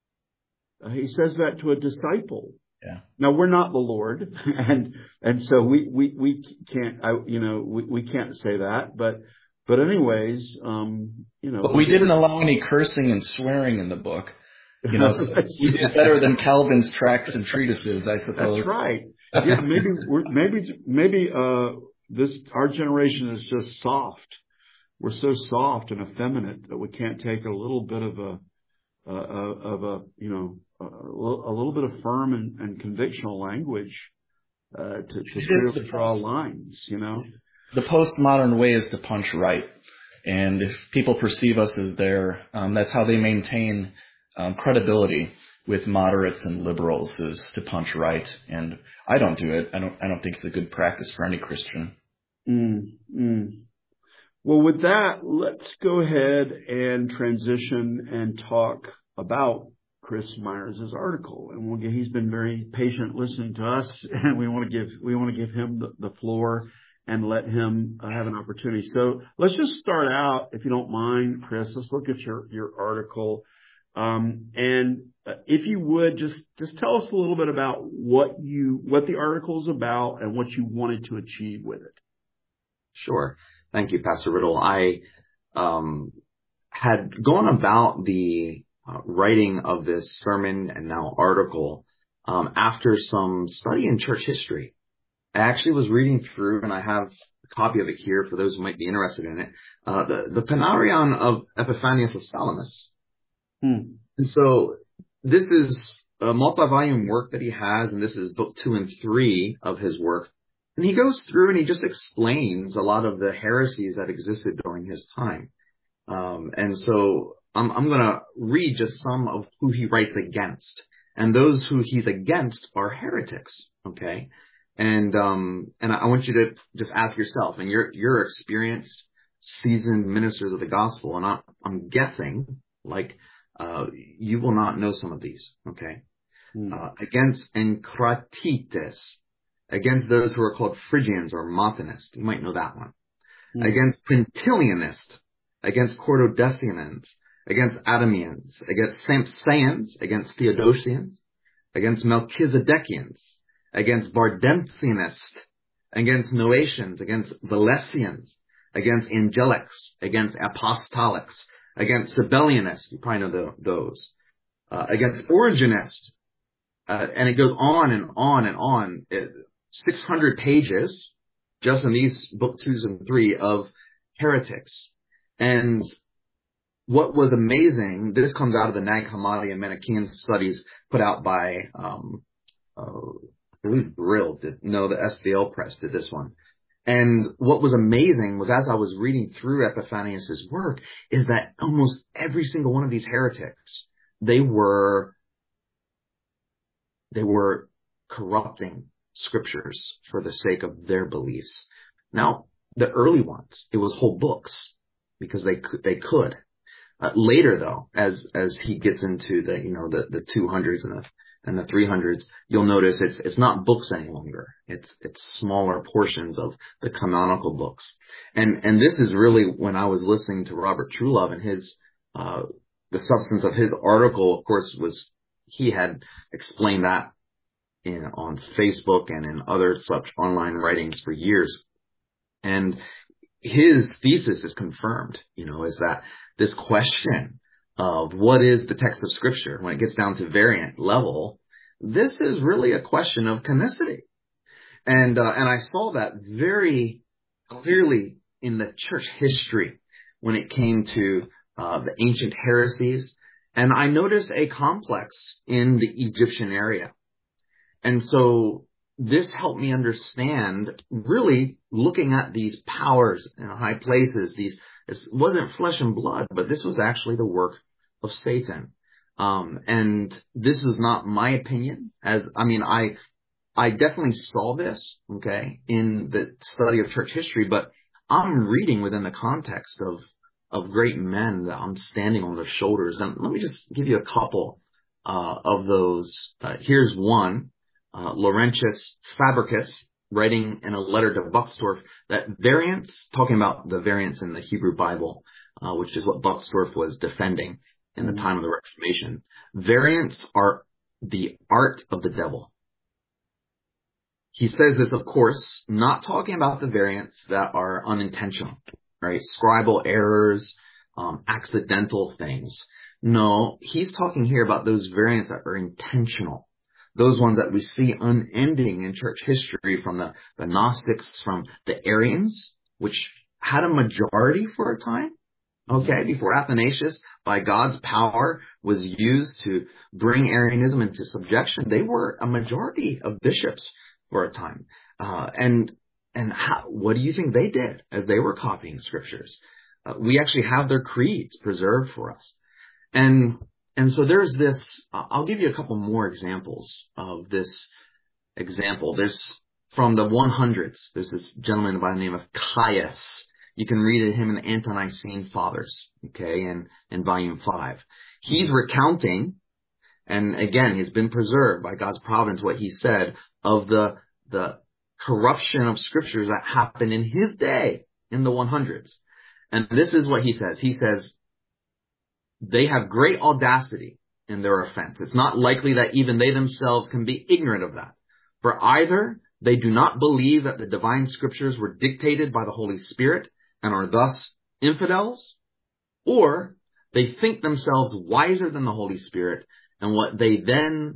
Uh, he says that to a disciple. Yeah. Now we're not the Lord, and and so we we we can't I, you know we, we can't say that, but but anyways, um, you know. But we didn't allow any cursing and swearing in the book. You know, so we did better than Calvin's tracts and treatises, I suppose. That's right. Yeah, maybe we're, maybe maybe uh this our generation is just soft. We're so soft and effeminate that we can't take a little bit of a uh, of a you know. a little bit of firm and, and convictional language uh, to, to clearly draw lines, you know. The postmodern way is to punch right. And if people perceive us as there, um, that's how they maintain um, credibility with moderates and liberals, is to punch right. And I don't do it. I don't. I don't think it's a good practice for any Christian. Mm, mm. Well, with that, let's go ahead and transition and talk about Chris Myers' article. And we'll get, he's been very patient listening to us, and we want to give we want to give him the, the floor and let him uh, have an opportunity. So let's just start out, if you don't mind, Chris. Let's look at your your article, um, and uh, if you would just just tell us a little bit about what you what the article is about and what you wanted to achieve with it. Sure. Thank you, Pastor Riddle. I um, had gone about the uh, writing of this sermon and now article um, after some study in church history. I actually was reading through, and I have a copy of it here for those who might be interested in it, uh, the, the Panarion of Epiphanius of Salamis. Hmm. And so this is a multi-volume work that he has, and this is book two and three of his work. And he goes through and he just explains a lot of the heresies that existed during his time. Um, and so I'm, I'm going to read just some of who he writes against. And those who he's against are heretics, okay? And um, and I want you to just ask yourself, and you're, you're experienced, seasoned ministers of the gospel, and I, I'm guessing, like, uh, you will not know some of these, okay? Mm. Uh, against Encratites, against those who are called Phrygians or Montanists. You might know that one. Mm. Against Quintilianists, against Cordodesians, against Adamians, against Sampsaians, against Theodosians, against Melchizedekians, against Bardensianists, against Noatians, against Valesians, against Angelics, against Apostolics, against Sabellianists. You probably know the, those. Uh, against Origenists. Uh, and it goes on and on and on. It, six hundred pages, just in these book twos and three, of heretics. And what was amazing, this comes out of the Nag Hammadi and Manichaean studies put out by, um, uh, I believe Brill did, no, the S B L Press did this one. And what was amazing was, as I was reading through Epiphanius' work, is that almost every single one of these heretics, they were, they were corrupting scriptures for the sake of their beliefs. Now, the early ones, it was whole books because they could, they could. Uh, later though, as, as he gets into the, you know, the, the two hundreds and the, and the three hundreds, you'll notice it's, it's not books any longer. It's, it's smaller portions of the canonical books. And, and this is really when I was listening to Robert Truelove and his, uh, the substance of his article, of course, was he had explained that in, on Facebook and in other such online writings for years. And his thesis is confirmed, you know, is that this question of what is the text of Scripture, when it gets down to variant level, this is really a question of canonicity. And, uh, and I saw that very clearly in the church history when it came to, uh, the ancient heresies. And I noticed a complex in the Egyptian area. And so this helped me understand, really looking at these powers in high places, these, this wasn't flesh and blood, but this was actually the work of Satan. Um, and this is not my opinion, as, I mean, I, I definitely saw this, okay, in the study of church history, but I'm reading within the context of, of great men that I'm standing on their shoulders. And let me just give you a couple, uh, of those. Uh, here's one. Uh, Laurentius Fabricus, writing in a letter to Buxtorf, that variants, talking about the variants in the Hebrew Bible, uh, which is what Buxtorf was defending in the time of the Reformation. Variants are the art of the devil. He says this, of course, not talking about the variants that are unintentional, right? Scribal errors, um, accidental things. No, he's talking here about those variants that are intentional. Those ones that we see unending in church history, from the, the Gnostics, from the Arians, which had a majority for a time, okay, before Athanasius, by God's power, was used to bring Arianism into subjection. They were a majority of bishops for a time. Uh, and, and how, what do you think they did as they were copying scriptures? Uh, we actually have their creeds preserved for us. And, and so there's this, I'll give you a couple more examples of this example. There's from the hundreds, there's this gentleman by the name of Caius. You can read him in the Ante-Nicene Fathers, okay, in, in volume five. He's recounting, and again, he's been preserved by God's providence, what he said of the, the corruption of scriptures that happened in his day in the hundreds. And this is what he says. He says, they have great audacity in their offense. It's not likely that even they themselves can be ignorant of that. For either they do not believe that the divine scriptures were dictated by the Holy Spirit and are thus infidels, or they think themselves wiser than the Holy Spirit, and what they then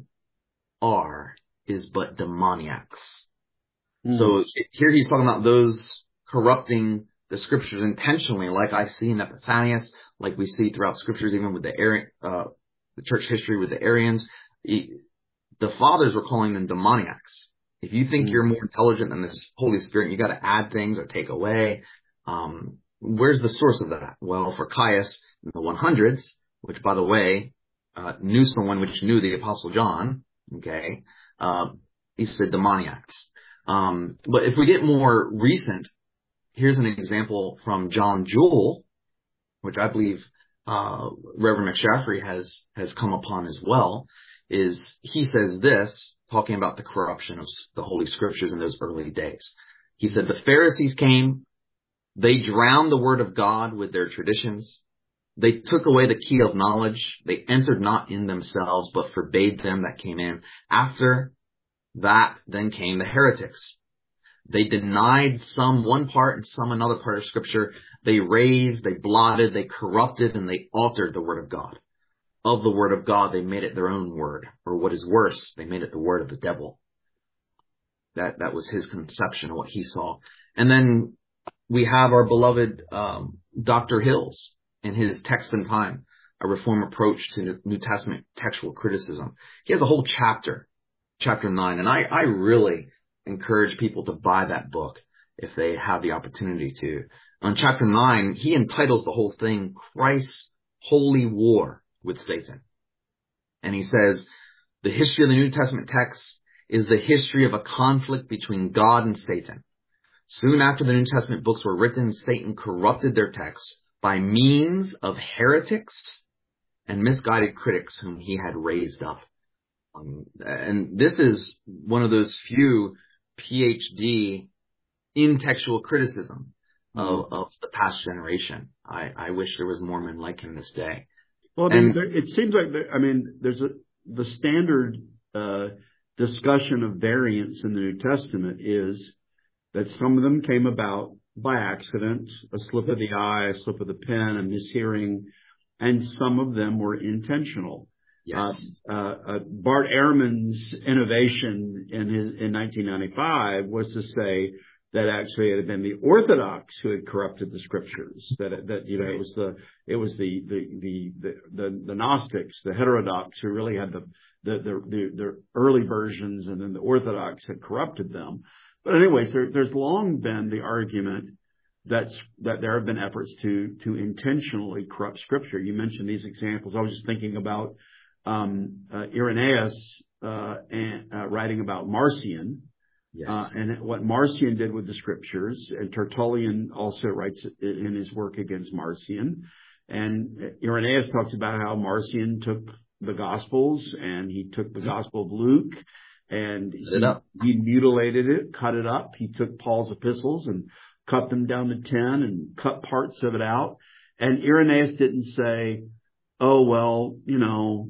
are is but demoniacs. Mm. So here he's talking about those corrupting the scriptures intentionally, like I see in Epiphanius, like we see throughout scriptures, even with the Arian, uh, the church history with the Arians. He, the fathers were calling them demoniacs. If you think mm. you're more intelligent than this Holy Spirit, you got to add things or take away. Um, where's the source of that? Well, for Caius in the hundreds, which by the way, uh, knew someone which knew the Apostle John, okay, uh, he said demoniacs. Um, but if we get more recent, here's an example from John Jewell, which I believe, uh, Reverend McShaffrey has, has come upon as well, is he says this, talking about the corruption of the Holy Scriptures in those early days. He said, the Pharisees came, they drowned the word of God with their traditions. They took away the key of knowledge. They entered not in themselves, but forbade them that came in. After that, then came the heretics. They denied some one part and some another part of Scripture. They raised, they blotted, they corrupted, and they altered the word of God. Of the word of God, they made it their own word. Or what is worse, they made it the word of the devil. That, that was his conception of what he saw. And then we have our beloved um, Doctor Hills in his Text and Time, a Reform Approach to New Testament Textual Criticism. He has a whole chapter, chapter nine, and I, I really encourage people to buy that book if they have the opportunity to. On chapter nine, he entitles the whole thing, Christ's Holy War with Satan. And he says, the history of the New Testament text is the history of a conflict between God and Satan. Soon after the New Testament books were written, Satan corrupted their texts by means of heretics and misguided critics whom he had raised up. Um, and this is one of those few P H D in textual criticism of, mm. of the past generation. I, I wish there was more men like him this day. Well, I mean, and, there, it seems like, there, I mean, there's a, the standard uh, discussion of variants in the New Testament is that some of them came about by accident, a slip of the eye, a slip of the pen, a mishearing, and some of them were intentional. Yes. Uh, uh, uh, Bart Ehrman's innovation in his, in nineteen ninety-five was to say that actually it had been the Orthodox who had corrupted the scriptures. That, that, you know, it was the, it was the, the, the, the, the, the Gnostics, the heterodox who really had the, the, the, the, the early versions, and then the Orthodox had corrupted them. But anyways, there, there's long been the argument that's, that there have been efforts to, to intentionally corrupt scripture. You mentioned these examples. I was just thinking about, um, uh, Irenaeus, uh, and, uh, writing about Marcion. Yes. Uh, and what Marcion did with the scriptures, and Tertullian also writes in his work against Marcion. And Irenaeus talks about how Marcion took the Gospels and he took the Gospel of Luke and he, he mutilated it, cut it up. He took Paul's epistles and cut them down to ten and cut parts of it out. And Irenaeus didn't say, oh, well, you know,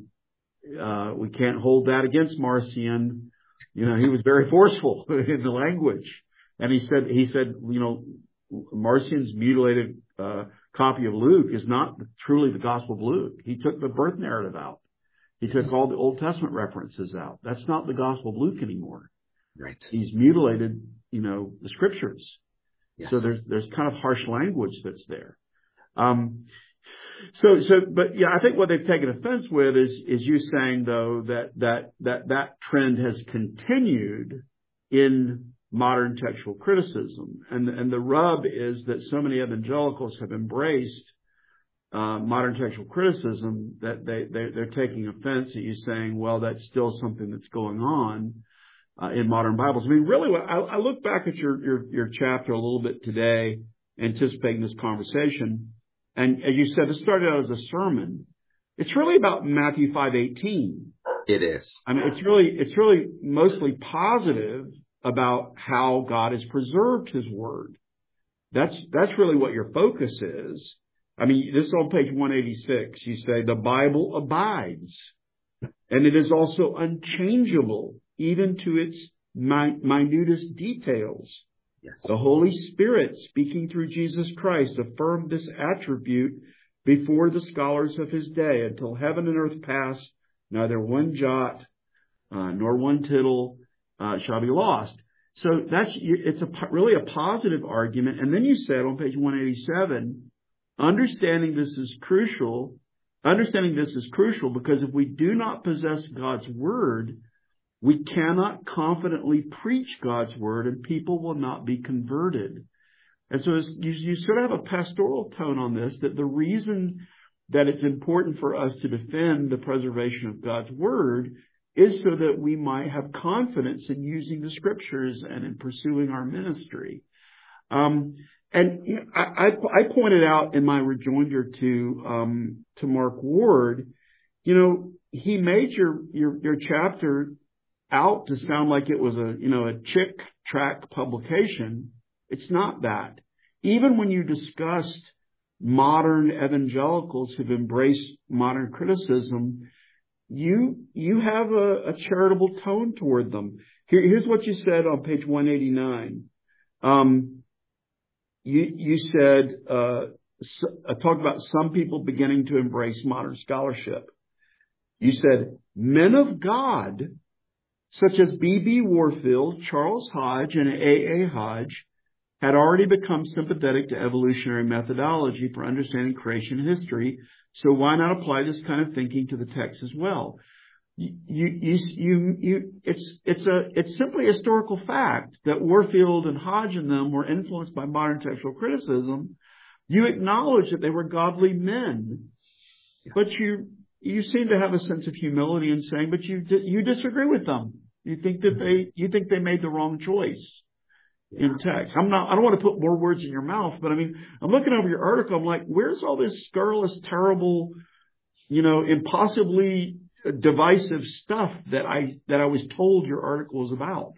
uh, we can't hold that against Marcion. You know, he was very forceful in the language. And he said, he said, you know, Marcion's mutilated, uh, copy of Luke is not truly the Gospel of Luke. He took the birth narrative out. He took all the Old Testament references out. That's not the Gospel of Luke anymore. Right. He's mutilated, you know, the scriptures. Yes. So there's, there's kind of harsh language that's there. Um, So, so, but yeah, I think what they've taken offense with is, is you saying though that, that, that, that trend has continued in modern textual criticism. And, and the rub is that so many evangelicals have embraced uh, modern textual criticism that they, they, they're taking offense at you saying, well, that's still something that's going on uh, in modern Bibles. I mean, really, I, I look back at your, your, your chapter a little bit today, anticipating this conversation. And as you said, it started out as a sermon. It's really about Matthew five eighteen. It is. I mean, it's really, it's really mostly positive about how God has preserved his word. That's, that's really what your focus is. I mean, this is on page one eighty-six. You say the Bible abides and it is also unchangeable even to its mi- minutest details. Yes. The Holy Spirit, speaking through Jesus Christ, affirmed this attribute before the scholars of his day. Until heaven and earth pass, neither one jot uh, nor one tittle uh, shall be lost. So that's it's a really a positive argument. And then you said on page one eighty-seven, understanding this is crucial. Understanding this is crucial because if we do not possess God's word, we cannot confidently preach God's word and people will not be converted. And so it's, you, you sort of have a pastoral tone on this, that the reason that it's important for us to defend the preservation of God's word is so that we might have confidence in using the scriptures and in pursuing our ministry. Um, and you know, I, I, I pointed out in my rejoinder to, um, to Mark Ward, you know, he made your, your, your chapter out to sound like it was a, you know, a chick tract publication. It's not that. Even when you discussed modern evangelicals who've embraced modern criticism, you, you have a, a charitable tone toward them. Here, here's what you said on page one eighty-nine. Um, you, you said, uh, so, uh, talk about some people beginning to embrace modern scholarship. You said, men of God, such as B B Warfield, Charles Hodge, and A A Hodge, had already become sympathetic to evolutionary methodology for understanding creation history. So why not apply this kind of thinking to the text as well? You, you, you, you, it's, it's a, it's simply a historical fact that Warfield and Hodge and them were influenced by modern textual criticism. You acknowledge that they were godly men, yes. But you, you seem to have a sense of humility in saying, but you, you disagree with them. You think that they, you think they made the wrong choice. Yeah. In text. I'm not, I don't want to put more words in your mouth, but I mean, I'm looking over your article. I'm like, where's all this scurrilous, terrible, you know, impossibly divisive stuff that I, that I was told your article was about?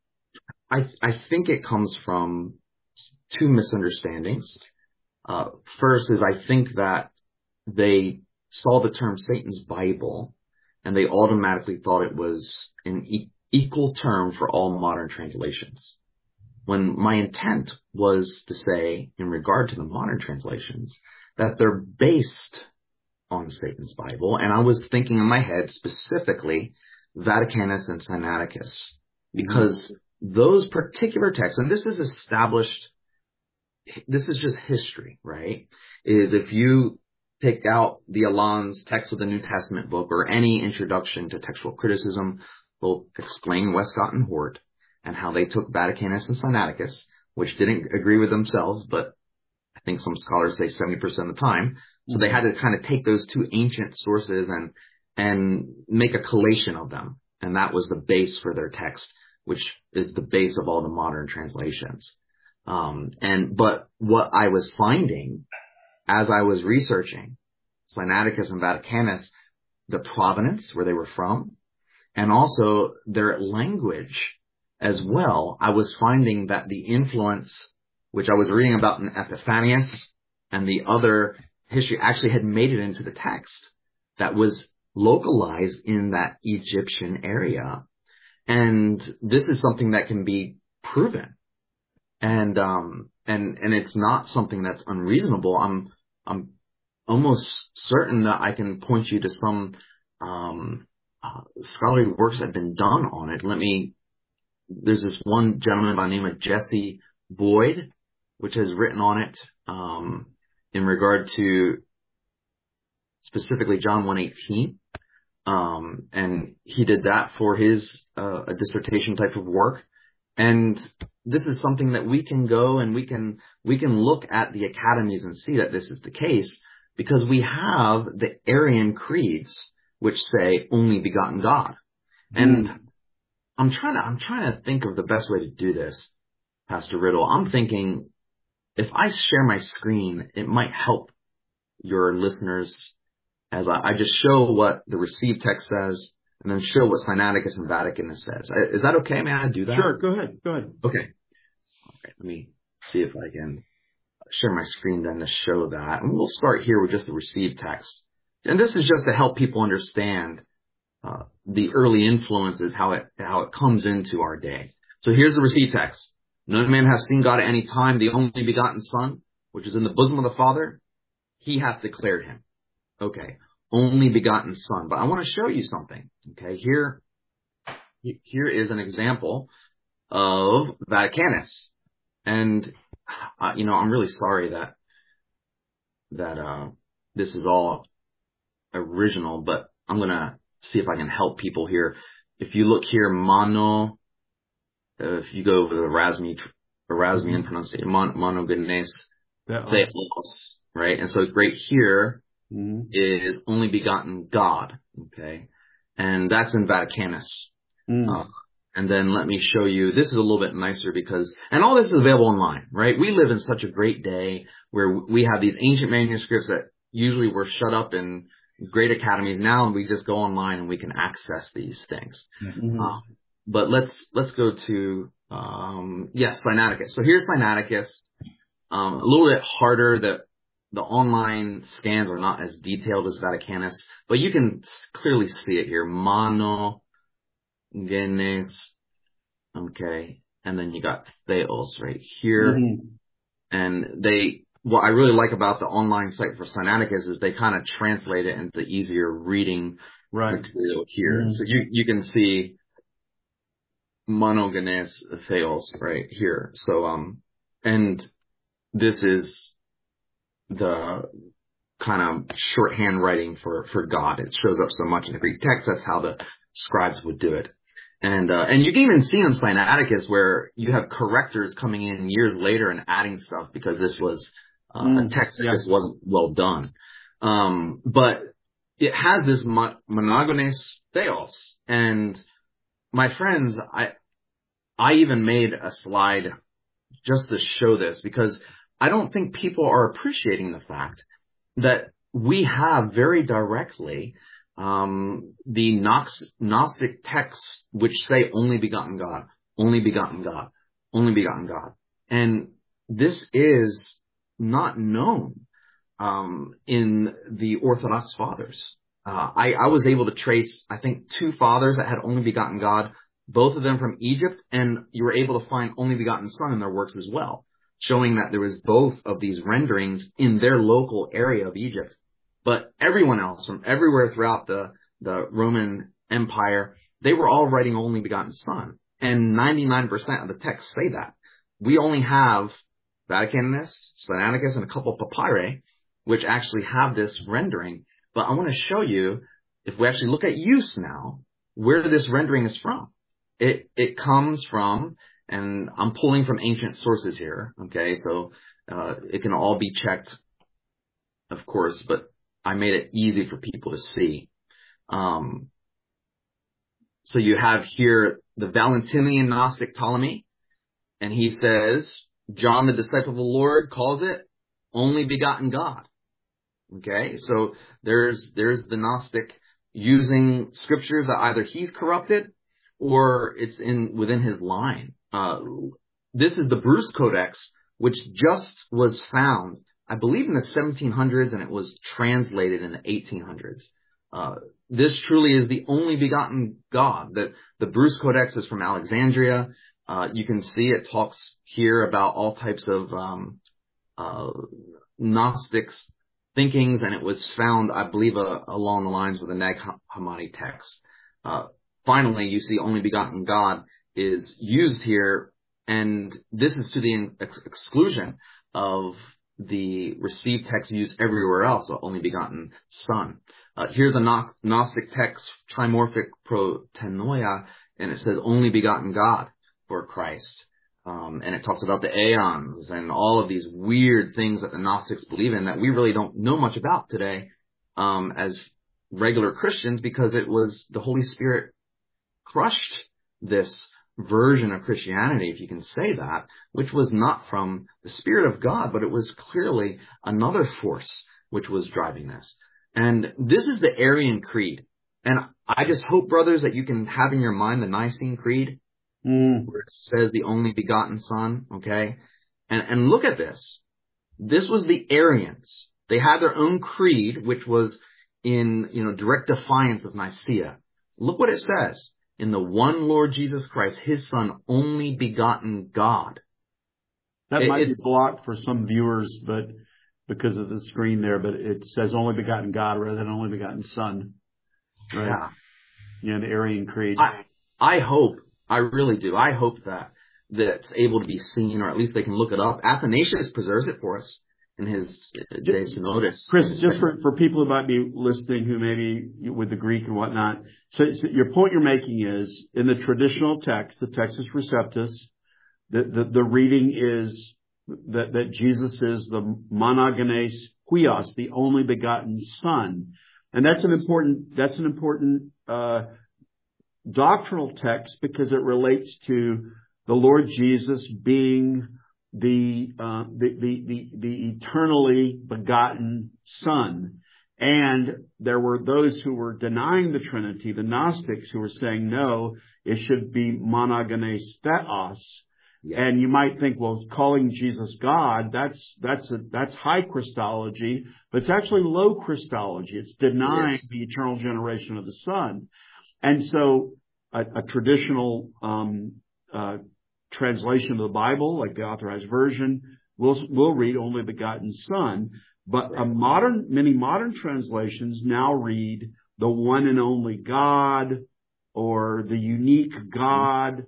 I, I think it comes from two misunderstandings. Uh, first is I think that they saw the term Satan's Bible and they automatically thought it was an e- equal term for all modern translations. When my intent was to say, in regard to the modern translations, that they're based on Satan's Bible. And I was thinking in my head specifically Vaticanus and Sinaiticus, because mm-hmm. those particular texts, and this is established, this is just history, right? Is if you take out the Alon's text of the New Testament book or any introduction to textual criticism, they'll explain Westcott and Hort and how they took Vaticanus and Sinaiticus, which didn't agree with themselves, but I think some scholars say seventy percent of the time. So they had to kind of take those two ancient sources and, and make a collation of them. And that was the base for their text, which is the base of all the modern translations. Um, and, but what I was finding as I was researching Sinaiticus and Vaticanus, the provenance, where they were from, and also their language as well, I was finding that the influence, which I was reading about in Epiphanius and the other history, actually had made it into the text that was localized in that Egyptian area. And this is something that can be proven. And, um, and, and it's not something that's unreasonable. I'm, I'm almost certain that I can point you to some, um, uh, scholarly works that have been done on it. Let me, there's this one gentleman by the name of Jesse Boyd, which has written on it, um, in regard to specifically John one eighteen. Um, and he did that for his, uh, a dissertation type of work. And this is something that we can go and we can, we can look at the academies and see that this is the case, because we have the Arian creeds, which say only begotten God. And mm. I'm trying to, I'm trying to think of the best way to do this, Pastor Riddle. I'm thinking if I share my screen, it might help your listeners as I, I just show what the received text says and then show what Sinaiticus and Vaticanus says. Is that okay? May I do that? Sure. Go ahead. Go ahead. Okay. All right. Let me see if I can share my screen then to show that. And we'll start here with just the received text. And this is just to help people understand uh, the early influences, how it, how it comes into our day. So here's the received text. No man hath seen God at any time, the only begotten Son, which is in the bosom of the Father, he hath declared him. Okay. Only begotten Son. But I want to show you something. Okay. Here, here is an example of Vaticanus. And, uh, you know, I'm really sorry that, that, uh, this is all original, but I'm going to see if I can help people here. If you look here, mono, uh, if you go over the Erasmi, Erasmian mm-hmm. pronunciation, mon, monogenes, theos, right? And so right here mm-hmm. is only begotten God, okay? And that's in Vaticanus. Mm. Uh, and then let me show you, this is a little bit nicer because, and all this is available online, right? We live in such a great day where we have these ancient manuscripts that usually were shut up in great academies now, and we just go online and we can access these things. Mm-hmm. Uh, but let's, let's go to, um, yes, Sinaiticus. So here's Sinaiticus. Um, a little bit harder. The, the online scans are not as detailed as Vaticanus, but you can clearly see it here. Monogenes. Okay. And then you got Theos right here. Mm-hmm. And they, what I really like about the online site for Sinaiticus is they kind of translate it into easier reading right. material here. Mm-hmm. So you, you can see monogenes theos right here. So, um, and this is the kind of shorthand writing for, for God. It shows up so much in the Greek text. That's how the scribes would do it. And, uh, and you can even see in Sinaiticus where you have correctors coming in years later and adding stuff because this was uh, mm, a text that yeah. just wasn't well done. Um, but it has this mon- monogenes theos. And my friends, I, I even made a slide just to show this because I don't think people are appreciating the fact that we have very directly um, the Gnostic texts which say only begotten God, only begotten God, only begotten God. And this is not known um, in the Orthodox fathers. Uh, I, I was able to trace, I think, two fathers that had only begotten God, both of them from Egypt, and you were able to find only begotten Son in their works as well, showing that there was both of these renderings in their local area of Egypt. But everyone else from everywhere throughout the, the Roman Empire, they were all writing only begotten Son. And ninety-nine percent of the texts say that. We only have Vaticanus, Sinaiticus, and a couple of papyri, which actually have this rendering. But I want to show you, if we actually look at use now, where this rendering is from. It, it comes from, and I'm pulling from ancient sources here, okay, so uh, it can all be checked, of course, but I made it easy for people to see. Um, so you have here the Valentinian Gnostic Ptolemy, and he says, John the disciple of the Lord calls it only begotten God. Okay, so there's there's the Gnostic using scriptures that either he's corrupted or it's in within his line. Uh, this is the Bruce Codex, which just was found, I believe, in the seventeen hundreds, and it was translated in the eighteen hundreds. Uh, this truly is the only begotten God. The, the Bruce Codex is from Alexandria. Uh, you can see it talks here about all types of um, uh, Gnostics thinkings, and it was found, I believe, uh, along the lines with the Nag Hammadi text. Uh, finally, you see only begotten God is used here, and this is to the ex- exclusion of the received text used everywhere else, the only begotten Son. Uh, here's a Gnostic text, Trimorphic Protenoia, and it says only begotten God. for Christ. Um, and it talks about the aeons and all of these weird things that the Gnostics believe in that we really don't know much about today, um, as regular Christians, because it was the Holy Spirit crushed this version of Christianity, if you can say that, which was not from the Spirit of God, but it was clearly another force which was driving this. And this is the Arian Creed. And I just hope, brothers, that you can have in your mind the Nicene Creed, mm. where it says the only begotten Son, okay? And, and look at this. This was the Arians. They had their own creed, which was in, you know, direct defiance of Nicaea. Look what it says. In the one Lord Jesus Christ, his Son, only begotten God. That it, might it, be blocked for some viewers, but because of the screen there, but it says only begotten God rather than only begotten Son. Right? Yeah. Yeah, the Arian Creed. I, I hope, I really do. I hope that that's able to be seen, or at least they can look it up. Athanasius preserves it for us in his De Synodis. Chris, just for, for people who might be listening who maybe with the Greek and whatnot, so, so your point you're making is in the traditional text, the Textus Receptus, the, the, the reading is that, that Jesus is the monogenes huios, the only begotten Son. And that's an important, that's an important, uh, doctrinal text because it relates to the Lord Jesus being the, uh, the, the, the, the eternally begotten Son. And there were those who were denying the Trinity, the Gnostics, who were saying, no, it should be monogenes theos. Yes. And you might think, well, calling Jesus God, that's, that's a, that's high Christology, but it's actually low Christology. It's denying yes. the eternal generation of the Son. And so a, a traditional, um, uh, translation of the Bible, like the Authorized Version, will, will read only begotten Son. But a modern, many modern translations now read the one and only God or the unique God.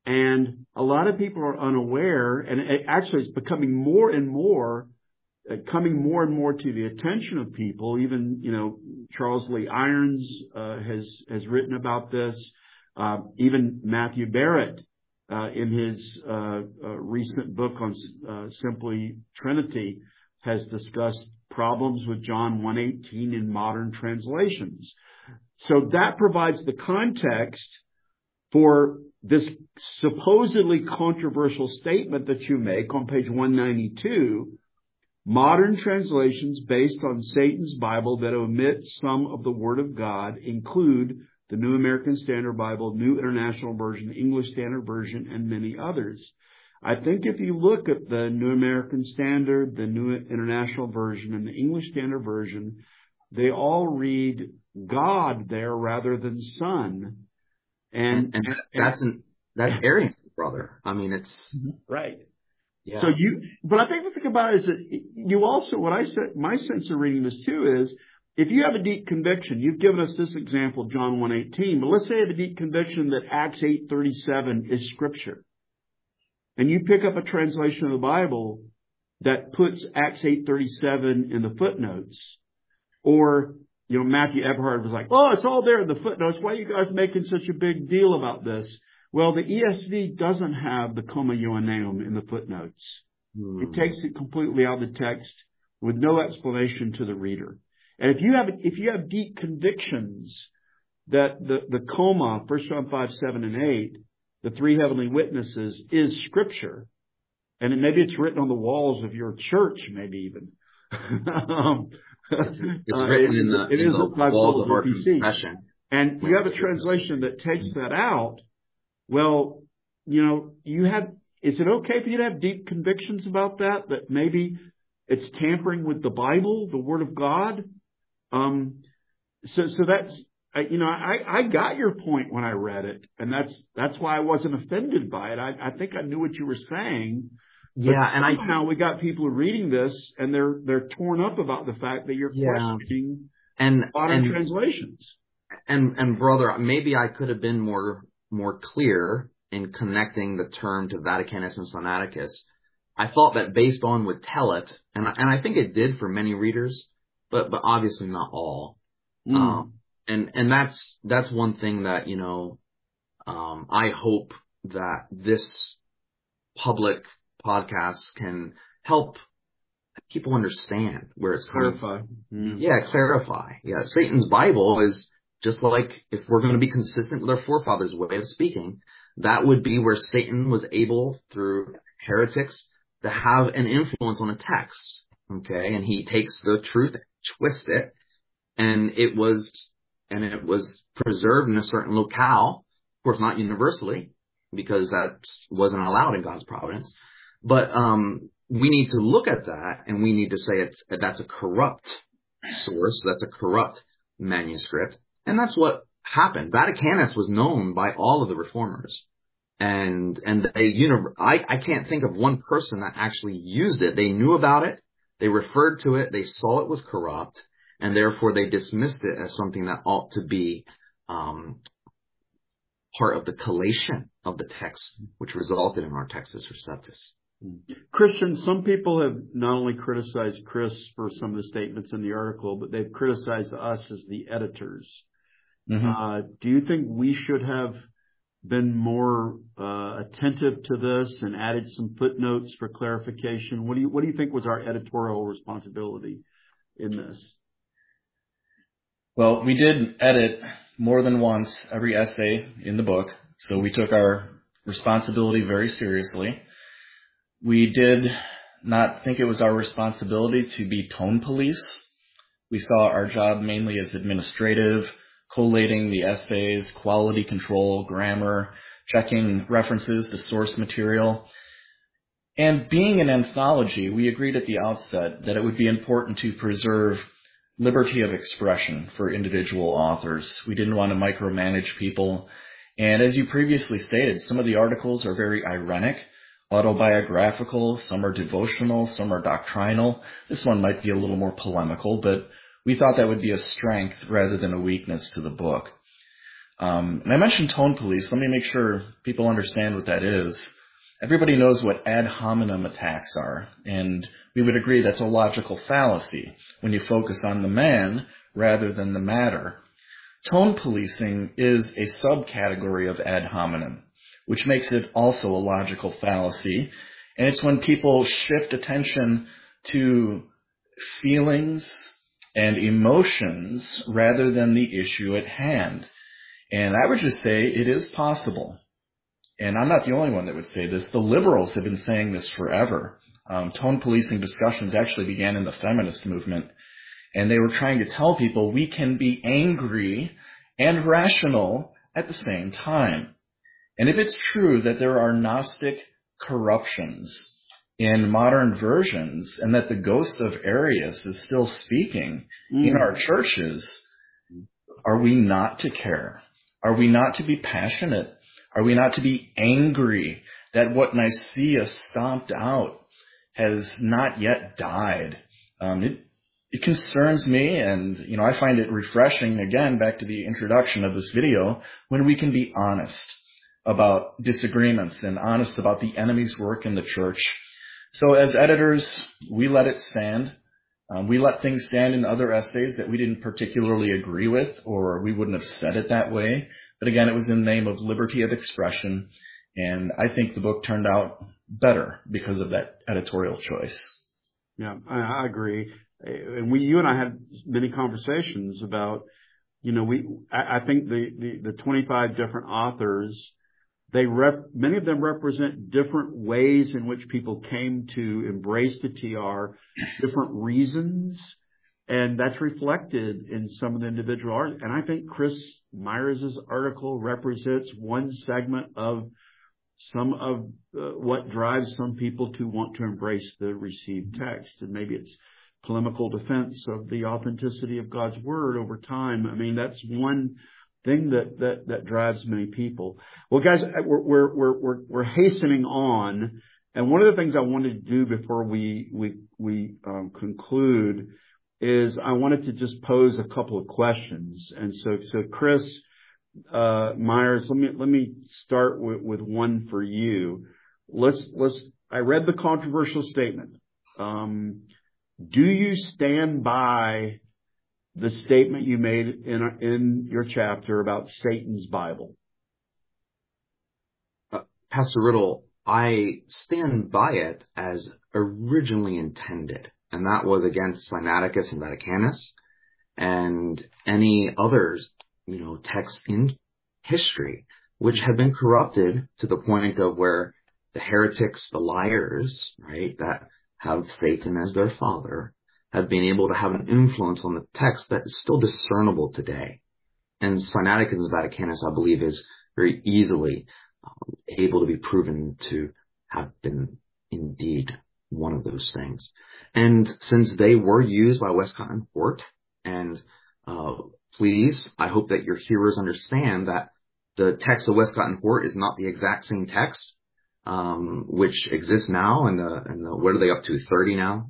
And a lot of people are unaware, and it actually it's becoming more and more, uh, coming more and more to the attention of people. Even, you know, Charles Lee Irons uh, has has written about this. Uh, even Matthew Barrett, uh, in his uh, uh, recent book on uh, Simply Trinity, has discussed problems with John one eighteen in modern translations. So that provides the context for this supposedly controversial statement that you make on page one ninety-two. Modern translations based on Satan's Bible that omit some of the Word of God include the New American Standard Bible, New International Version, English Standard Version, and many others. I think if you look at the New American Standard, the New International Version, and the English Standard Version, they all read God there rather than Son. And, and, and that's an, that's Arian, brother. I mean, it's right. Yeah. So you, but I think the thing about it is that you also, what I said, my sense of reading this too is, if you have a deep conviction, you've given us this example, John one eighteen, but let's say you have a deep conviction that Acts eight thirty-seven is Scripture. And you pick up a translation of the Bible that puts Acts eight thirty-seven in the footnotes. Or, you know, Matthew Eberhard was like, oh, it's all there in the footnotes. Why are you guys making such a big deal about this? Well, the E S V doesn't have the Coma Ioanneum in the footnotes. Hmm. It takes it completely out of the text with no explanation to the reader. And if you have, if you have deep convictions that the, the Coma, First John five, seven, and eight, the three heavenly witnesses, is Scripture, and it, maybe it's written on the walls of your church, maybe even. um, it's, it's uh, written it, in the, it in is the walls of our confession. And you have a translation that takes that out. Well, you know, you have, is it okay for you to have deep convictions about that? That maybe it's tampering with the Bible, the Word of God? Um, so, so that's, you know, I, I got your point when I read it, and that's, that's why I wasn't offended by it. I, I think I knew what you were saying. Yeah. And I, now we got people reading this and they're, they're torn up about the fact that you're yeah. questioning and, modern and, translations. And, and brother, maybe I could have been more, more clear in connecting the term to Vaticanus and Sinaiticus. I thought that based on would tell it, and, and I think it did for many readers, but, but obviously not all. Mm. Um, and, and that's, that's one thing that, you know, um, I hope that this public podcast can help people understand where it's coming Clarify. from. Yeah, clarify. Yeah, Satan's Bible is just like, if we're going to be consistent with our forefathers' way of speaking, that would be where Satan was able, through heretics, to have an influence on a text. Okay, and he takes the truth, twists it, and it was and it was preserved in a certain locale. Of course, not universally, because that wasn't allowed in God's providence. But um, we need to look at that, and we need to say it's that's a corrupt source, that's a corrupt manuscript, and that's what happened. Vaticanus was known by all of the reformers, and and they, you know, I I can't think of one person that actually used it. They knew about it, they referred to it, they saw it was corrupt, and therefore they dismissed it as something that ought to be um, part of the collation of the text, which resulted in our Textus Receptus. Christian, some people have not only criticized Chris for some of the statements in the article, but they've criticized us as the editors. Mm-hmm. Uh, do you think we should have been more uh, attentive to this and added some footnotes for clarification? What do you What do you think was our editorial responsibility in this? Well, we did edit more than once every essay in the book, so we took our responsibility very seriously. We did not think it was our responsibility to be tone police. We saw our job mainly as administrative, collating the essays, quality control, grammar, checking references to source material. And being an anthology, we agreed at the outset that it would be important to preserve liberty of expression for individual authors. We didn't want to micromanage people. And as you previously stated, some of the articles are very ironic, autobiographical, some are devotional, some are doctrinal. This one might be a little more polemical, but we thought that would be a strength rather than a weakness to the book. Um, and I mentioned tone police. Let me make sure people understand what that is. Everybody knows what ad hominem attacks are, and we would agree that's a logical fallacy when you focus on the man rather than the matter. Tone policing is a subcategory of ad hominem, which makes it also a logical fallacy. And it's when people shift attention to feelings and emotions rather than the issue at hand. And I would just say it is possible. And I'm not the only one that would say this. The liberals have been saying this forever. Um, tone policing discussions actually began in the feminist movement. And they were trying to tell people we can be angry and rational at the same time. And if it's true that there are Gnostic corruptions in modern versions and that the ghost of Arius is still speaking mm. in our churches, are we not to care? Are we not to be passionate? Are we not to be angry that what Nicaea stomped out has not yet died? Um, it, it concerns me, and you know, I find it refreshing, again, back to the introduction of this video, when we can be honest about disagreements and honest about the enemy's work in the church. So as editors, we let it stand. Um, we let things stand in other essays that we didn't particularly agree with, or we wouldn't have said it that way. But again, it was in the name of liberty of expression, and I think the book turned out better because of that editorial choice. Yeah, I, I agree. And we, you and I had many conversations about, you know, we, I, I think the, the, the twenty-five different authors, they rep, many of them represent different ways in which people came to embrace the T R, different reasons, and that's reflected in some of the individual art. And I think Chris Myers' article represents one segment of some of uh, what drives some people to want to embrace the received text. And maybe it's polemical defense of the authenticity of God's word over time. I mean, that's one thing that, that, that drives many people. Well, guys, we're, we're, we're, we're, we're hastening on. And one of the things I wanted to do before we, we, we, um, conclude is I wanted to just pose a couple of questions. And so, so Chris, uh, Myers, let me, let me start with, with one for you. Let's, let's, I read the controversial statement. Um, do you stand by the statement you made in in your chapter about Satan's Bible? Uh, Pastor Riddle, I stand by it as originally intended, and that was against Sinaiticus and Vaticanus and any others, you know, texts in history, which have been corrupted to the point of where the heretics, the liars, right, that have Satan as their father, have been able to have an influence on the text that is still discernible today. And Sinaiticus and Vaticanus, I believe, is very easily um, able to be proven to have been indeed one of those things. And since they were used by Westcott and Hort, and uh, please, I hope that your hearers understand that the text of Westcott and Hort is not the exact same text, um, which exists now. And the, and the, what are they up to? thirty now?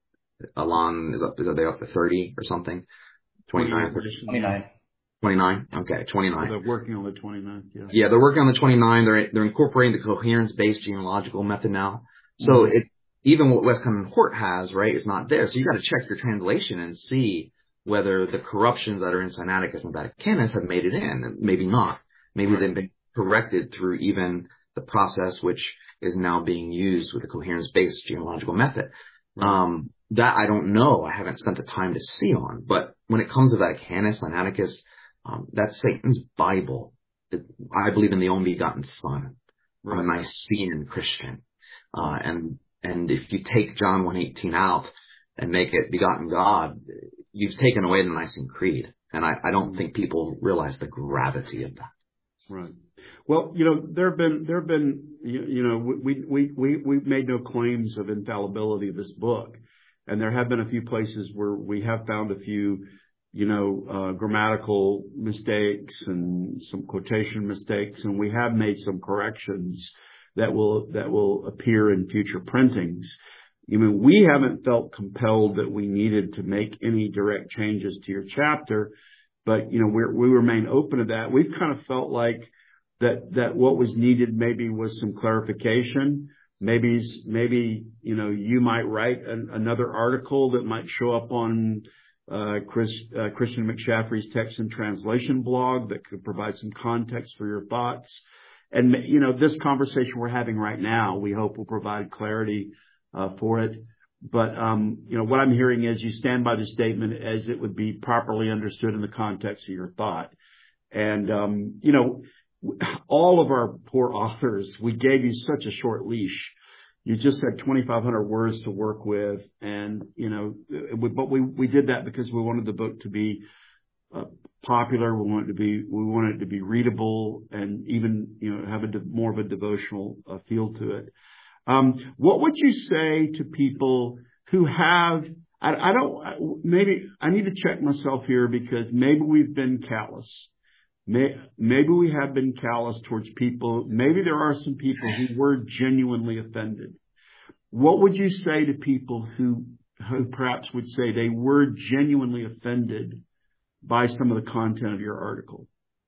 Alon is up, is they up to thirty or something? twenty-nine. twenty-nine. twenty-nine. Okay, twenty-nine. So they're working on the twenty-ninth. Yeah. Yeah, they're working on the twenty-nine. They're they're incorporating the coherence-based genealogical method now. So mm-hmm. it even what Westcott and Hort has, right, is not there. So you got to check your translation and see whether the corruptions that are in Sinaiticus and Vaticanus have made it in. Maybe not. Maybe right. They've been corrected through even the process which is now being used with the coherence-based genealogical method. Right. Um, that I don't know. I haven't spent the time to see on. But when it comes to Vaticanus, Sinaiticus, um, that's Satan's Bible. It, I believe in the only begotten Son. Right. I'm a Nicene Christian. Uh, and and if you take John one eighteen out and make it begotten God, you've taken away the Nicene Creed. And I, I don't think people realize the gravity of that. Right. Well, you know, there have been, there have been, you, you know, we, we, we, we've made no claims of infallibility of this book. And there have been a few places where we have found a few, you know, uh, grammatical mistakes and some quotation mistakes. And we have made some corrections that will, that will appear in future printings. You know, we haven't felt compelled that we needed to make any direct changes to your chapter, but, you know, we're, we remain open to that. We've kind of felt like that, that what was needed maybe was some clarification. Maybe, maybe, you know, you might write an, another article that might show up on, uh, Chris, uh, Christian McShaffrey's text and translation blog that could provide some context for your thoughts. And, you know, this conversation we're having right now, we hope will provide clarity, uh, for it. But, um, you know, what I'm hearing is you stand by the statement as it would be properly understood in the context of your thought. And, um, you know, all of our poor authors, we gave you such a short leash. You just had twenty-five hundred words to work with. And, you know, we, but we, we did that because we wanted the book to be uh, popular. We wanted it to be, we wanted it to be readable and even, you know, have a de- more of a devotional uh, feel to it. Um, what would you say to people who have, I, I don't, maybe I need to check myself here because maybe we've been callous. May, maybe we have been callous towards people. Maybe there are some people who were genuinely offended. What would you say to people who, who perhaps would say they were genuinely offended by some of the content of your article?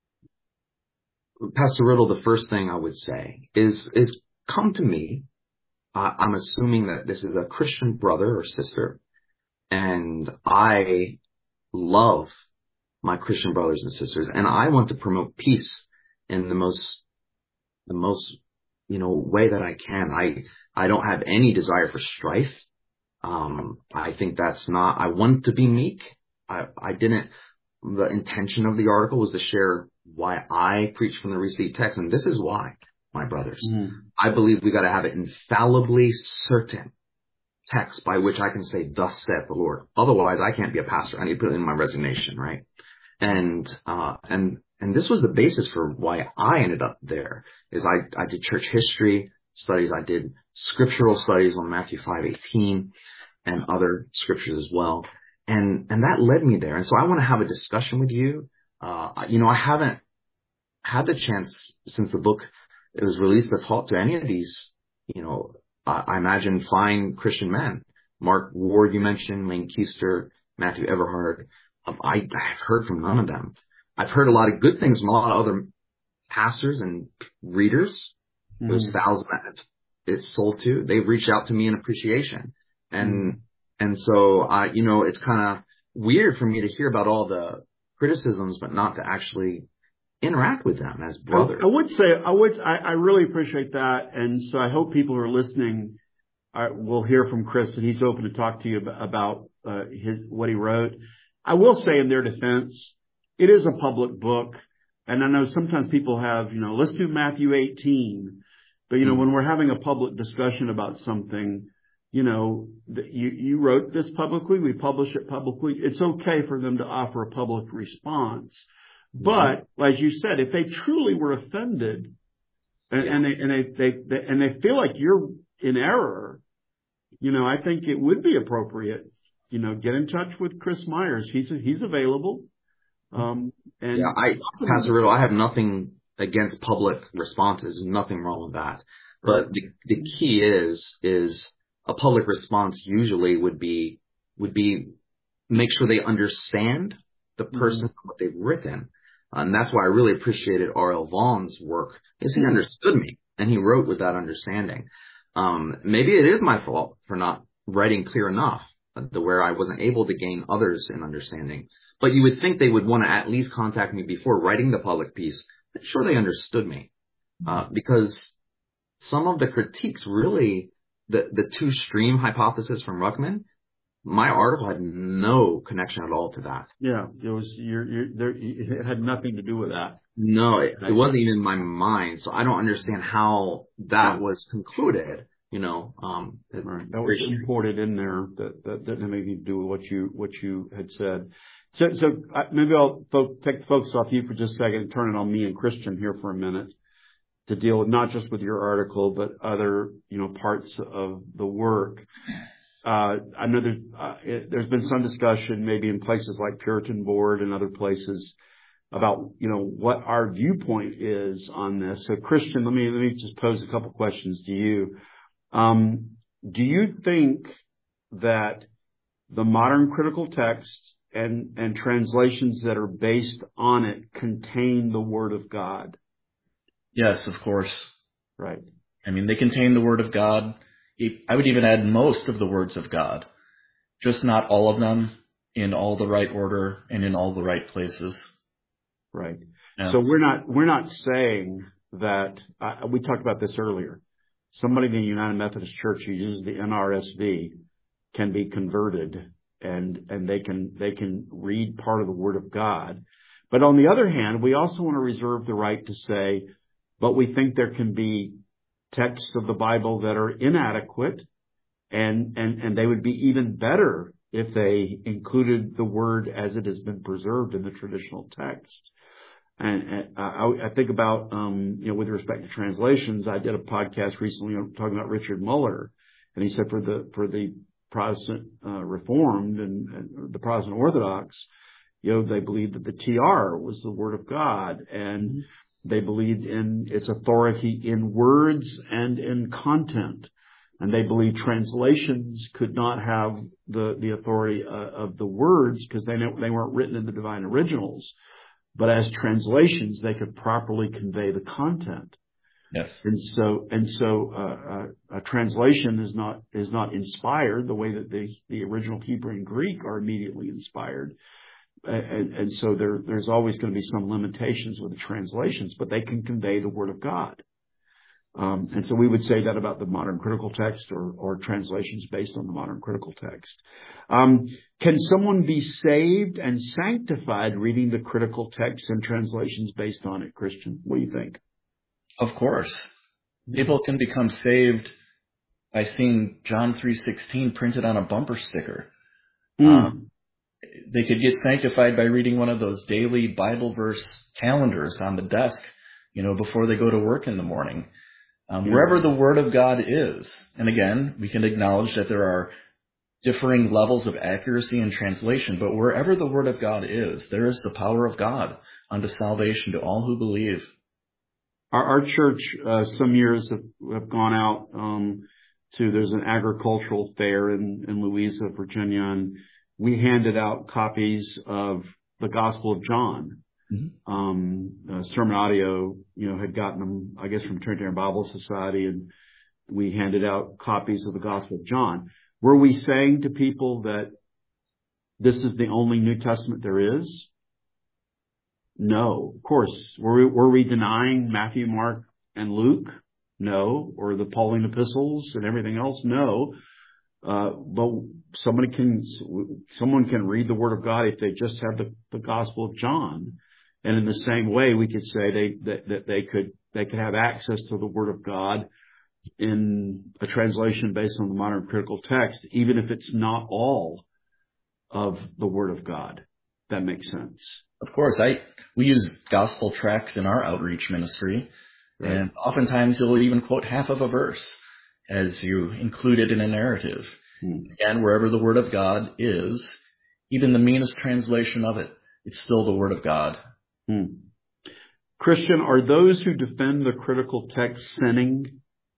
Pastor Riddle, the first thing I would say is, is come to me. Uh, I'm assuming that this is a Christian brother or sister, and I love my Christian brothers and sisters, and I want to promote peace in the most, the most, you know, way that I can. I, I don't have any desire for strife. Um, I think that's not, I want to be meek. I, I didn't, the intention of the article was to share why I preach from the received text, and this is why, my brothers. Mm. I believe we got to have it infallibly certain text by which I can say, thus saith the Lord. Otherwise, I can't be a pastor. I need to put it in my resignation, right? And, uh, and, and this was the basis for why I ended up there is I, I did church history studies. I did scriptural studies on Matthew five eighteen and other scriptures as well. And, and that led me there. And so I want to have a discussion with you. Uh, you know, I haven't had the chance since the book it was released to talk to any of these, you know, uh, I imagine fine Christian men. Mark Ward, you mentioned, Lane Keister, Matthew Everhard. Um, I, I've heard from none of them. I've heard a lot of good things from a lot of other pastors and readers. Mm-hmm. Those thousands that it's sold to, they've reached out to me in appreciation. And, mm-hmm. and so, uh, you know, it's kind of weird for me to hear about all the criticisms, but not to actually interact with them as brothers. I, I would say, I would, I, I really appreciate that. And so I hope people who are listening uh, will hear from Chris, and he's open to talk to you about, about uh, his, what he wrote. I will say in their defense, it is a public book. And I know sometimes people have, you know, let's do Matthew eighteen. But, you know, mm-hmm. when we're having a public discussion about something, you know, you, you wrote this publicly, we publish it publicly. It's okay for them to offer a public response. But, as you said, if they truly were offended and, and, they, and they, they, they, and they feel like you're in error, you know, I think it would be appropriate, you know, get in touch with Chris Myers. He's, he's available. Um, and yeah, I, Pastor Riddle, I have nothing against public responses. Nothing wrong with that. But the, the key is, is a public response usually would be, would be make sure they understand the person, mm-hmm. what they've written. And that's why I really appreciated R L Vaughn's work, is he understood me and he wrote with that understanding. Um, maybe it is my fault for not writing clear enough, to where I wasn't able to gain others in understanding. But you would think they would want to at least contact me before writing the public piece. I'm sure they understood me, uh, because some of the critiques really, the, the two stream hypothesis from Ruckman, my article had no connection at all to that. Yeah, it was, you're, you're, there, it had nothing to do with that. No, it, it wasn't even in my mind. So I don't understand how that was concluded, you know. Um, right. That was imported in there. That, that didn't have anything to do with what you, what you had said. So, so maybe I'll fo- take the focus off you for just a second and turn it on me and Christian here for a minute to deal with not just with your article, but other, you know, parts of the work. Uh, I know there's, uh, it, there's been some discussion maybe in places like Puritan Board and other places about, you know, what our viewpoint is on this. So Christian, let me, let me just pose a couple questions to you. Um, do you think that the modern critical text and, and translations that are based on it contain the Word of God? Yes, of course. Right. I mean, they contain the Word of God. I would even add most of the words of God, just not all of them in all the right order and in all the right places. Right. Yeah. So we're not, we're not saying that, uh, we talked about this earlier. Somebody in the United Methodist Church who uses the N R S V can be converted and, and they can, they can read part of the Word of God. But on the other hand, we also want to reserve the right to say, but we think there can be texts of the Bible that are inadequate, and, and, and they would be even better if they included the word as it has been preserved in the traditional text. And, and I, I think about, um, you know, with respect to translations, I did a podcast recently talking about Richard Muller, and he said for the, for the Protestant, uh, Reformed and, and the Protestant Orthodox, you know, they believed that the T R was the Word of God, and mm-hmm. they believed in its authority in words and in content. And they believed translations could not have the, the authority uh, of the words because they, they weren't written in the divine originals. But as translations, they could properly convey the content. Yes. And so, and so, uh, uh, a translation is not, is not inspired the way that the, the original Hebrew and Greek are immediately inspired. And, and so there, there's always going to be some limitations with the translations, but they can convey the Word of God. Um, and so we would say that about the modern critical text or, or translations based on the modern critical text. Um, can someone be saved and sanctified reading the critical text and translations based on it, Christian? What do you think? Of course. People can become saved by seeing John three sixteen printed on a bumper sticker. Mm. Um, They could get sanctified by reading one of those daily Bible verse calendars on the desk, you know, before they go to work in the morning. Um, wherever the Word of God is, and again, we can acknowledge that there are differing levels of accuracy in translation, but wherever the Word of God is, there is the power of God unto salvation to all who believe. Our, our church, uh, some years have, have gone out um, to, there's an agricultural fair in, in Louisa, Virginia, and we handed out copies of the Gospel of John. Mm-hmm. Um, uh, Sermon Audio, you know, had gotten them, I guess, from Trinitarian Bible Society, and we handed out copies of the Gospel of John. Were we saying to people that this is the only New Testament there is? No. Of course. Were we, were we denying Matthew, Mark, and Luke? No. Or the Pauline epistles and everything else? No. Uh, but somebody can, someone can read the Word of God if they just have the, the Gospel of John. And in the same way, we could say they, that, that they could, they could have access to the Word of God in a translation based on the modern critical text, even if it's not all of the Word of God. That makes sense. Of course, I we use gospel tracts in our outreach ministry, right. And oftentimes you'll even quote half of a verse as you include it in a narrative. Hmm. Again, wherever the Word of God is, even the meanest translation of it, it's still the Word of God. Hmm. Christian, are those who defend the critical text sinning?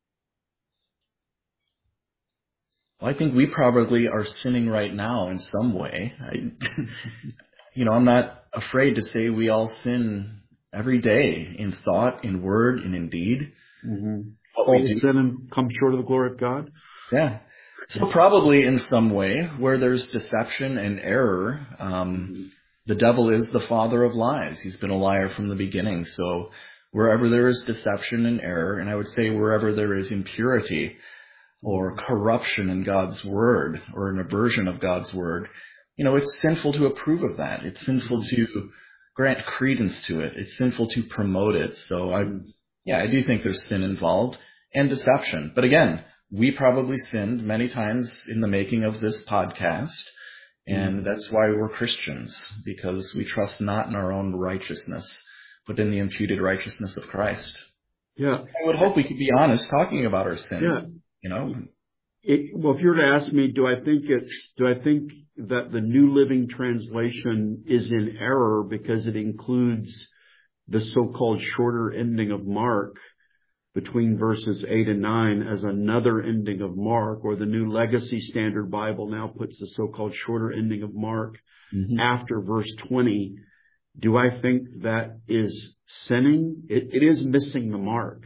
Well, I think we probably are sinning right now in some way. I, you know, I'm not afraid to say we all sin every day in thought, in word, and in deed. Mm-hmm. All sin and come short of the glory of God? Yeah. So probably in some way where there's deception and error, um, the devil is the father of lies. He's been a liar from the beginning. So wherever there is deception and error, and I would say wherever there is impurity or corruption in God's word or an aversion of God's word, you know, it's sinful to approve of that. It's sinful to grant credence to it. It's sinful to promote it. So I, yeah, I do think there's sin involved and deception. But again, we probably sinned many times in the making of this podcast. And that's why we're Christians, because we trust not in our own righteousness, but in the imputed righteousness of Christ. Yeah. I would hope we could be honest talking about our sins. Yeah. You know, it, well, if you were to ask me, do I think it's, do I think that the New Living Translation is in error because it includes the so-called shorter ending of Mark between verses eight and nine as another ending of Mark, or the New Legacy Standard Bible now puts the so-called shorter ending of Mark mm-hmm. after verse twenty. Do I think that is sinning? It, it is missing the mark.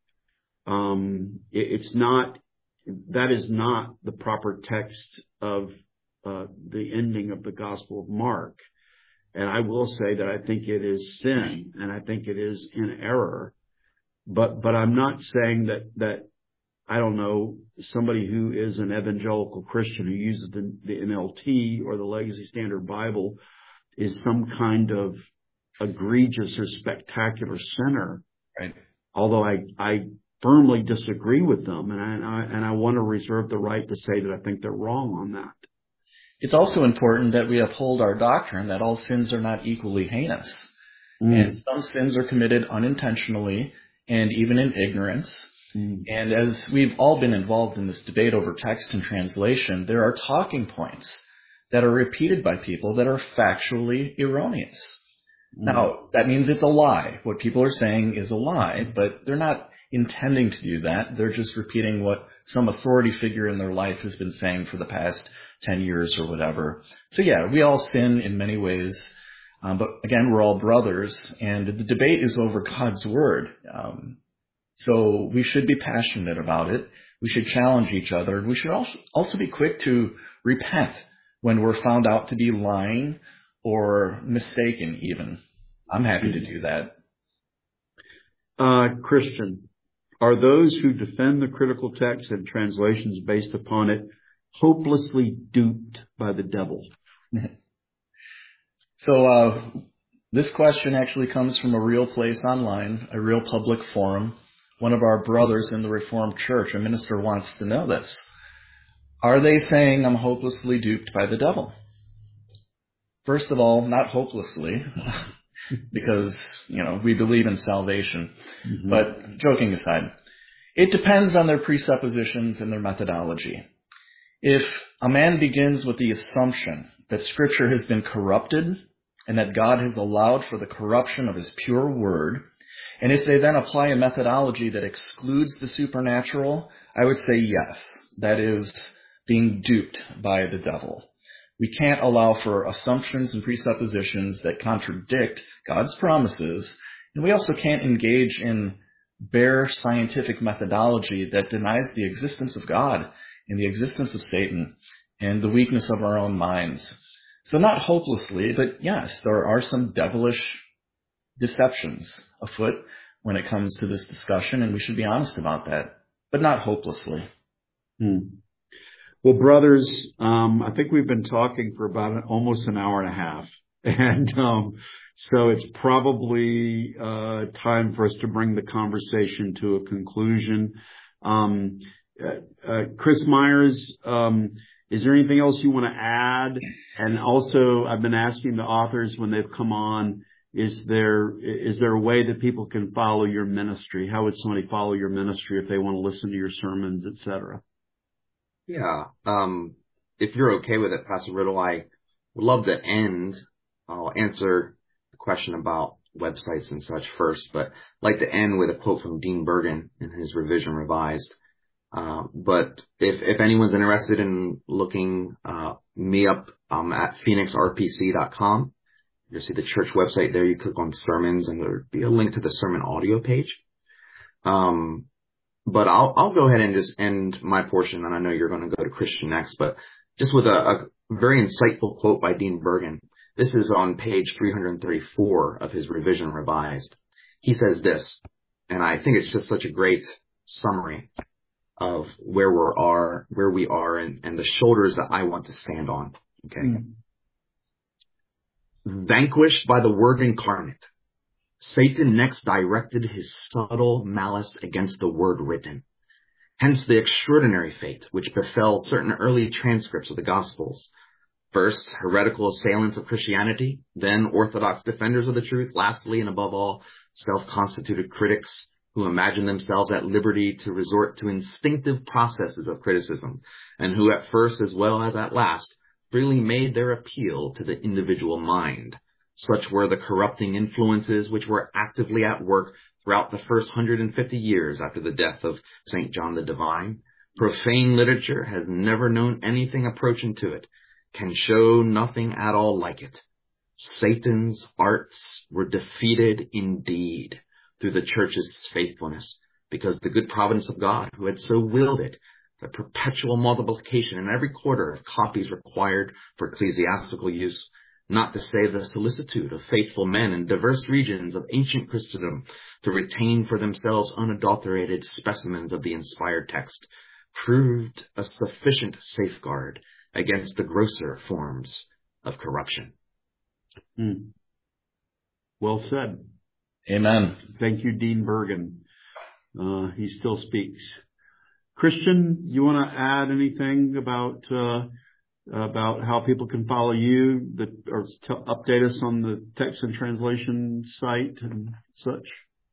Um, it, it's not, that is not the proper text of uh, the ending of the Gospel of Mark. And I will say that I think it is sin, and I think it is in error. But, but I'm not saying that, that, I don't know, somebody who is an evangelical Christian who uses the, the N L T or the Legacy Standard Bible is some kind of egregious or spectacular sinner. Right. Although I, I firmly disagree with them, and I, and I, and I want to reserve the right to say that I think they're wrong on that. It's also important that we uphold our doctrine that all sins are not equally heinous. Mm. And some sins are committed unintentionally and even in ignorance. Mm. And as we've all been involved in this debate over text and translation, there are talking points that are repeated by people that are factually erroneous. Mm. Now, that means it's a lie. What people are saying is a lie, but they're not intending to do that. They're just repeating what some authority figure in their life has been saying for the past ten years or whatever. So yeah, we all sin in many ways. Um, but again, we're all brothers, and the debate is over God's word. Um, so we should be passionate about it. We should challenge each other. We should also, also be quick to repent when we're found out to be lying or mistaken even. I'm happy to do that. Uh, Christian, are those who defend the critical text and translations based upon it hopelessly duped by the devil? So uh, this question actually comes from a real place online, a real public forum. One of our brothers in the Reformed Church, a minister, wants to know this. Are they saying I'm hopelessly duped by the devil? First of all, not hopelessly, because, you know, we believe in salvation. Mm-hmm. But joking aside, it depends on their presuppositions and their methodology. If a man begins with the assumption that Scripture has been corrupted and that God has allowed for the corruption of His pure word, and if they then apply a methodology that excludes the supernatural, I would say yes, that is being duped by the devil. We can't allow for assumptions and presuppositions that contradict God's promises, and we also can't engage in bare scientific methodology that denies the existence of God and the existence of Satan and the weakness of our own minds. So not hopelessly, but yes, there are some devilish deceptions afoot when it comes to this discussion, and we should be honest about that, but not hopelessly. Hmm. Well, brothers, um, I think we've been talking for about an, almost an hour and a half. And um, so it's probably uh, time for us to bring the conversation to a conclusion. Um, uh, uh, Chris Myers, um, is there anything else you want to add? And also, I've been asking the authors when they've come on, is there is there a way that people can follow your ministry? How would somebody follow your ministry if they want to listen to your sermons, et cetera? Yeah. Um, if you're okay with it, Pastor Riddle, I would love to end. I'll answer the question about websites and such first, but I'd like to end with a quote from Dean Bergen in his Revision Revised. Uh, but if, if anyone's interested in looking uh, me up, I'm at phoenix r p c dot com. You'll see the church website there. You click on sermons and there'll be a link to the sermon audio page. Um, But I'll, I'll go ahead and just end my portion, and I know you're going to go to Christian next, but just with a, a very insightful quote by Dean Bergen. This is on page three thirty-four of his Revision Revised. He says this, and I think it's just such a great summary of where we are, where we are, and, and the shoulders that I want to stand on. Okay. Mm. Vanquished by the Word incarnate, Satan next directed his subtle malice against the word written. Hence the extraordinary fate which befell certain early transcripts of the Gospels. First, heretical assailants of Christianity, then orthodox defenders of the truth, lastly and above all, self-constituted critics who imagine themselves at liberty to resort to instinctive processes of criticism, and who at first as well as at last freely made their appeal to the individual mind. Such were the corrupting influences which were actively at work throughout the first one hundred fifty years after the death of Saint John the Divine. Profane literature has never known anything approaching to it, can show nothing at all like it. Satan's arts were defeated indeed through the church's faithfulness, because the good providence of God, who had so willed it, the perpetual multiplication in every quarter of copies required for ecclesiastical use, not to say the solicitude of faithful men in diverse regions of ancient Christendom to retain for themselves unadulterated specimens of the inspired text, proved a sufficient safeguard against the grosser forms of corruption. Hmm. Well said. Amen. Thank you, Dean Bergen. Uh, he still speaks. Christian, you want to add anything about uh, about how people can follow you, that, or t- update us on the text and translation site and such?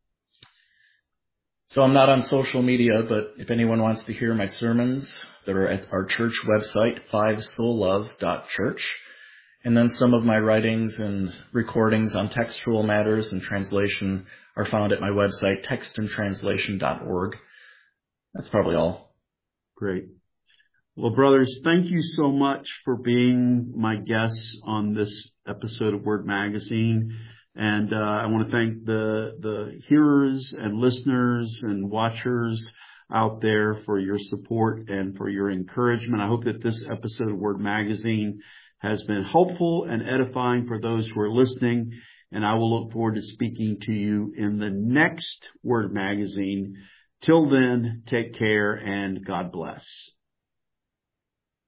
So I'm not on social media, but if anyone wants to hear my sermons, they're at our church website, five solas dot church. And then some of my writings and recordings on textual matters and translation are found at my website, text and translation dot org. That's probably all. Great. Well, brothers, thank you so much for being my guests on this episode of Word Magazine. And uh, I want to thank the the hearers and listeners and watchers out there for your support and for your encouragement. I hope that this episode of Word Magazine has been helpful and edifying for those who are listening. And I will look forward to speaking to you in the next Word Magazine. Till then, take care and God bless.